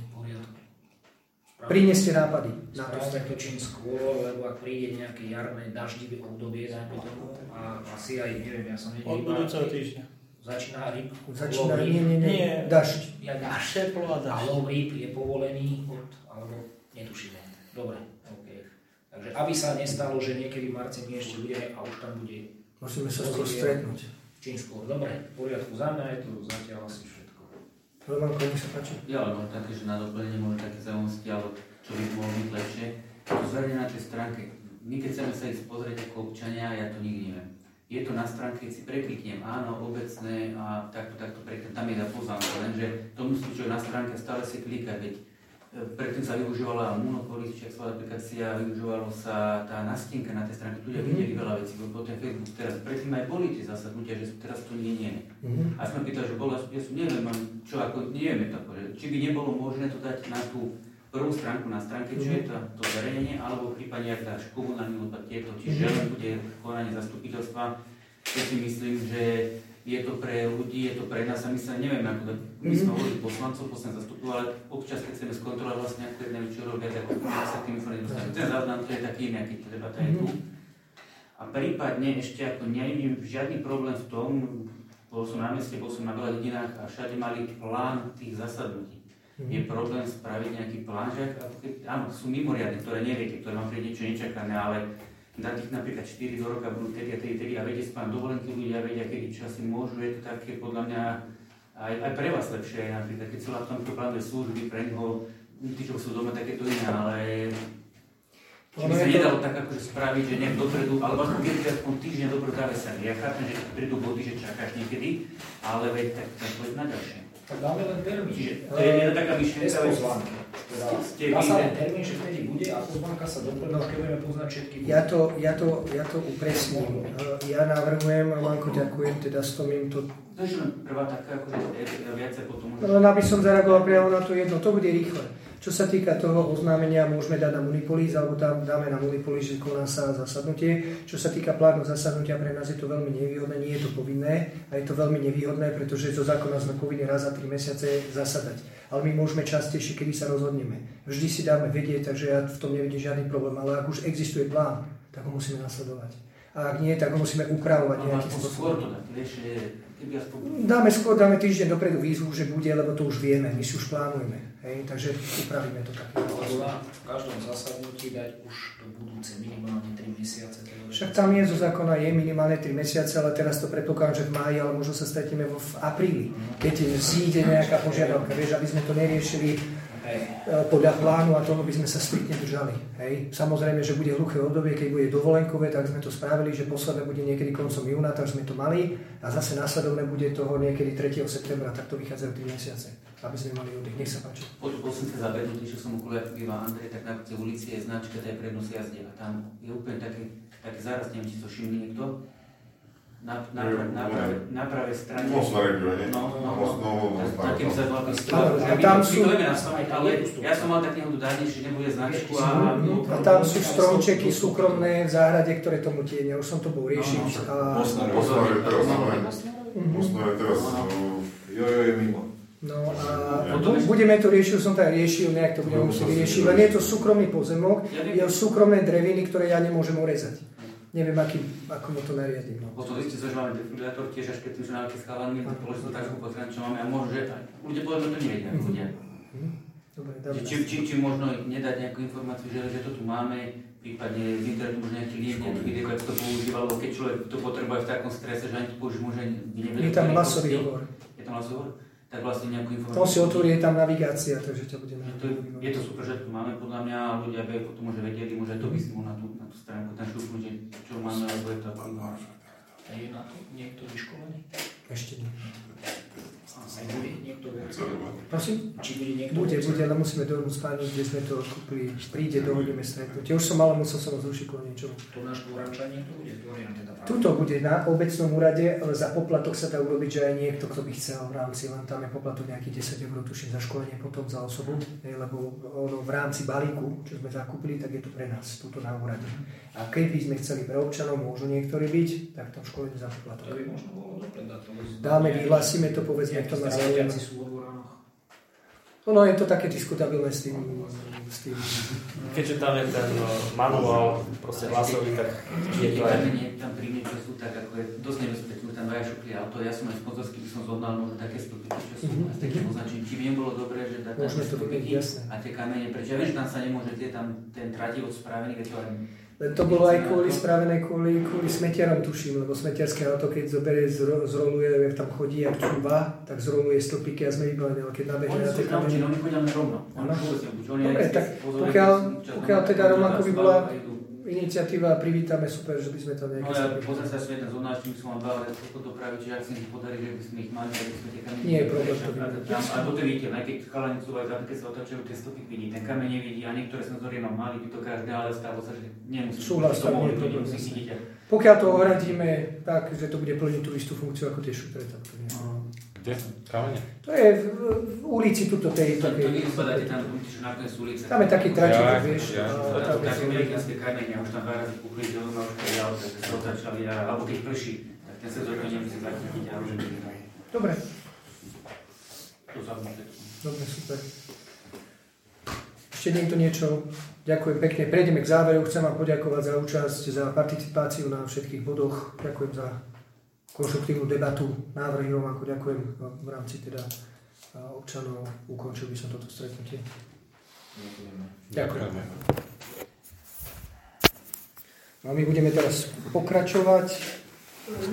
Prineste nápady. Správame to čím skôr, lebo ak príde nejaké jarné daždivé obdobie, dajme tomu, a asi aj, neviem, ja som neviem, od budúceho týždňa. Začína ryb, Začína, nie, nie, nie, nie. dažď. Ja dažď. Teplo a dažď. A lov ryb je povolený, od, alebo netušíme. Dobre, OK. Takže aby sa nestalo, že niekedy v marci my ešte budeme a už tam bude... Musíme sa skôr stretnúť. Čím skôr. Dobre, v poriadku, za mňa je to zatiaľ asi všetko. Romanko, mi sa páči. Ja, ale mám také, že na doplnenie možno také zaujímavosti, alebo čo by mohlo byť lepšie. To zverejne na tej stránke. My keď chceme sa ísť pozrieť ako občania, ja to nikdy neviem. Je to na stránke, keď si prekliknem, áno, obecné a takto, takto prekliknem, tam je za pozvánka, lenže to musí človek na stránke stále si klikať, veď predtým sa využívala Monopolis, čiže sa aplikácia, využívalo sa tá nástenka na tej stránke, tu ľudia videli veľa vecí, lebo ten Facebook teraz, predtým aj boli tie zasadnutia, že teraz to nie nie. Mm-hmm. A sme pýtali, že bola, ja som neviem, čo ako, nevieme to, že či by nebolo možné to dať na tú prvú stránku na stránke, čo je to, to zverejnenie, alebo prípadne ak dáš komunálny odpad tieto, čiže len bude konanie zastupiteľstva. Ja si myslím, že je to pre ľudí, je to pre nás a my sa neviem, ako my sme hovorili poslancov, poslanci zastupujú, ale občas, keď chceme skontrolovať vlastne, ako jedné čo robia, tak sa tým informáciám dostaneme. Ten záznam to je taký nejaký, tá debata je tu. A prípadne ešte ako nevidím žiadny problém v tom, bol som na meste, bol som na veľa dedinách a všade mali plán tých zasadnutí. Mm-hmm. Je problém spraviť nejaký plán, že áno, sú mimoriadne, ktoré neviete, ktoré vám príde niečo nečakané, ale dať ich napríklad štyri do roka, budú tedy a tedy, tedy a viete spáť dovolenky, ľudia vedia, kedy časy môžu, je to také podľa mňa aj, aj pre vás lepšie, napríklad keď celá v tomto plánuje služby, pre neho, tí, čo sú doma, takéto iné, ale či by sa nedalo tak akože spraviť, že nejak dopredu, alebo aspoň keď aspoň týždeň dopredu zavesali. Ja chápem, že prídu body, že čakáš niekedy, ale veď tak, tak povedz na ďalšie. Tak dáme len termín. Čiže to je jedna taká myšlienka. Bez pozvánky. Dá sa len termín, že vtedy bude a pozvánka sa doplňa, keď budeme poznať všetky. Ja to, ja to, ja to upresním. Ja navrhujem, Romanko, ďakujem, teda s tom im to... To je len prvá taká, akože viacej potom... Len aby som zareagoval priamo na to jedno, to bude rýchle. Čo sa týka toho oznámenia, môžeme dať na Munipolis, alebo tam dáme na Munipolis, že koná sa zasadnutie. Čo sa týka plánu zasadnutia, pre nás je to veľmi nevýhodné, nie je to povinné a je to veľmi nevýhodné, pretože zo zákona sme povinni raz za tri mesiace zasadať. Ale my môžeme častejšie, kedy sa rozhodneme. Vždy si dáme vedieť, takže ja v tom nevidím žiadny problém, ale ak už existuje plán, tak ho musíme nasledovať. A ak nie, tak ho musíme upravovať nejakým spôsobom. Skôr to dať, vieš, keby aspoň... Dáme skôr, dáme týždeň dopredu výzvu, že bude, lebo to už vieme, my si už plánujeme. Hej, takže upravíme to tak. V každom zasadnutí dať už do budúce minimálne tri mesiace. Však tam je zo zákona je minimálne tri mesiace, ale teraz to predpokladám, že v máji, ale možno sa stretneme v apríli, keď zíde nejaká požiadavka, vieš, aby sme to neriešili podľa plánu a toho by sme sa striktne držali. Hej. Samozrejme, že bude hluché obdobie, keď bude dovolenkové, tak sme to spravili, že posledné bude niekedy koncom júna, tak sme to mali a zase následovné bude toho niekedy tretieho septembra, tak to vychádzajú tri mesiace, aby sme mali oddych. Nech sa páči. Bol som sa zabednutý, čo som okolo býva Andrej, tak na tej ulici je značka, to je prednosť jazde a tam je úplne taký, taký záraz, neviem, či to všimli niekto. Na, na, na, na, pravé, na pravej strane. Most na regióne. No, no, no. Takým sa volá a tam sú... Ale ja som mal tak nehodu dať, že nebude značku a... A tam sú stromčeky súkromné v záhrade, ktoré tomu tienia. Už som to bol riešiť. Most na regióne. Most na regióne teraz. Jo, jo, je mimo. No a budeme to riešiť, som tak riešil, nejak to budeme musieť riešiť, len je to súkromný pozemok, je súkromné dreviny, ktoré ja nemôžem urezať. Neviem, aký, ako mu to nariadím. No. Potom zistite, že máme defibrilátor tiež, až keď tým, že náleky schválený, to položil takú potrebu, čo máme a možno, že ľudia povedal, to nevedia, ako ľudia. Dobre, či, či, či možno nedať nejakú informáciu, že, že to tu máme, prípadne z internetu možno nejaký link, nejaký video, ako to používal, lebo keď človek to potrebuje v takom strese, že ani to použiť môže nevedieť. Je tam hlasový hovor. Je tam hlasový hovor? Tak vlastne nejakú informáciu. To si otvorí, je tam navigácia, takže ťa bude to, je to super, že tu máme podľa mňa a ľudia by potom môže vedieť, môže to vysnú na tú, na tú stránku, ten šupnúť, čo máme, alebo je to ako... A je na to niekto vyškolený? Ešte nie. Aj bude niekto viac? Prosím? Či bude niekto Bude, bude, ale musíme dohodnúť s pánom, kde sme to kúpili. Príde, dohodneme stretnutie. Už som ale musel som zrušiť kvôli niečomu. To náš dvoranča niekto bude? Dvorian teda práve. Tuto bude na obecnom úrade, ale za poplatok sa dá urobiť, že aj niekto, kto by chcel v rámci, len tam je poplatok nejakých desať eur, tuším, za školenie potom za osobu, lebo ono v rámci balíku, čo sme zakúpili, tak je to pre nás, tuto na úrade. A keby sme chceli pre občanov, môžu niektorí byť, tak tam školenie za poplatok. To by možno bolo dobre dať to. Dáme, vyhlásime to, povedzme, kto má záujem. Ono je to také diskutabilné s tým, s tým. Keďže tam je ten manuál, proste hlasový, tak je to aj... Tam pri mne, čo sú tak, ako je dosť nebezpečné, tam dvaja šupli auto, ja som aj sponzorský, by som zohnal možno také stĺpiky, čo sú mm-hmm. s takým označením. Či by nebolo dobré, že dať také stĺpiky a tie kamene, prečo ja viem, že tam sa nemôže, je tam ten trativod spravený, keď to aj... Len to bolo aj kvôli spravené kvôli, kvôli smetiarom, tuším, lebo smetiarské auto, keď zoberie, zro, zroluje, jak tam chodí, jak čúva, tak zroluje stĺpiky a sme vybavení, ale keď nabehne na tie kamene... Oni chodia rovno. Dobre, tak pokiaľ, pokiaľ teda rovnako by bola iniciatíva, privítame, super, že by sme to nejaké... No ja pozriem sa, som jeden z onáčných, som vám dal, ale toto dopraviť, že ak si mi podarí, že by sme ich mali, aby sme tie kamene... Nie je problém to vidieť. A to vidíte, aj keď chalani sú aj tam, keď sa otačajú, tie stĺpy vidí, ten kameň nevidí a niektoré senzory nám mali, by to každé, ale stalo sa, že nemusí... Súhlas, tam nie je problém. Pokiaľ to ohradíme tak, že to bude plniť tú istú funkciu ako tie šutre, tak to nie je. Kde? Kamene? To je v, v ulici tuto tej... To, to nie vypadáte tam, že nakoniec ulice. Tam je taký tračík, vieš. To je také amerikánske kamene, už tam dva razy puchli, že ono už to jalo, tak sa otačali, alebo keď prší, tak ten senzor to nemusí zachytiť a už nie. Dobre. To zaujímavé. Dobre, super. Ešte niekto niečo? Ďakujem pekne. Prejdeme k záveru. Chcem vám poďakovať za účasť, za participáciu na všetkých bodoch. Ďakujem za konštruktívnu debatu, návrhy, rovnako ďakujem v rámci teda občanov. Ukončil by som toto stretnutie. Ďakujem. No a my budeme teraz pokračovať.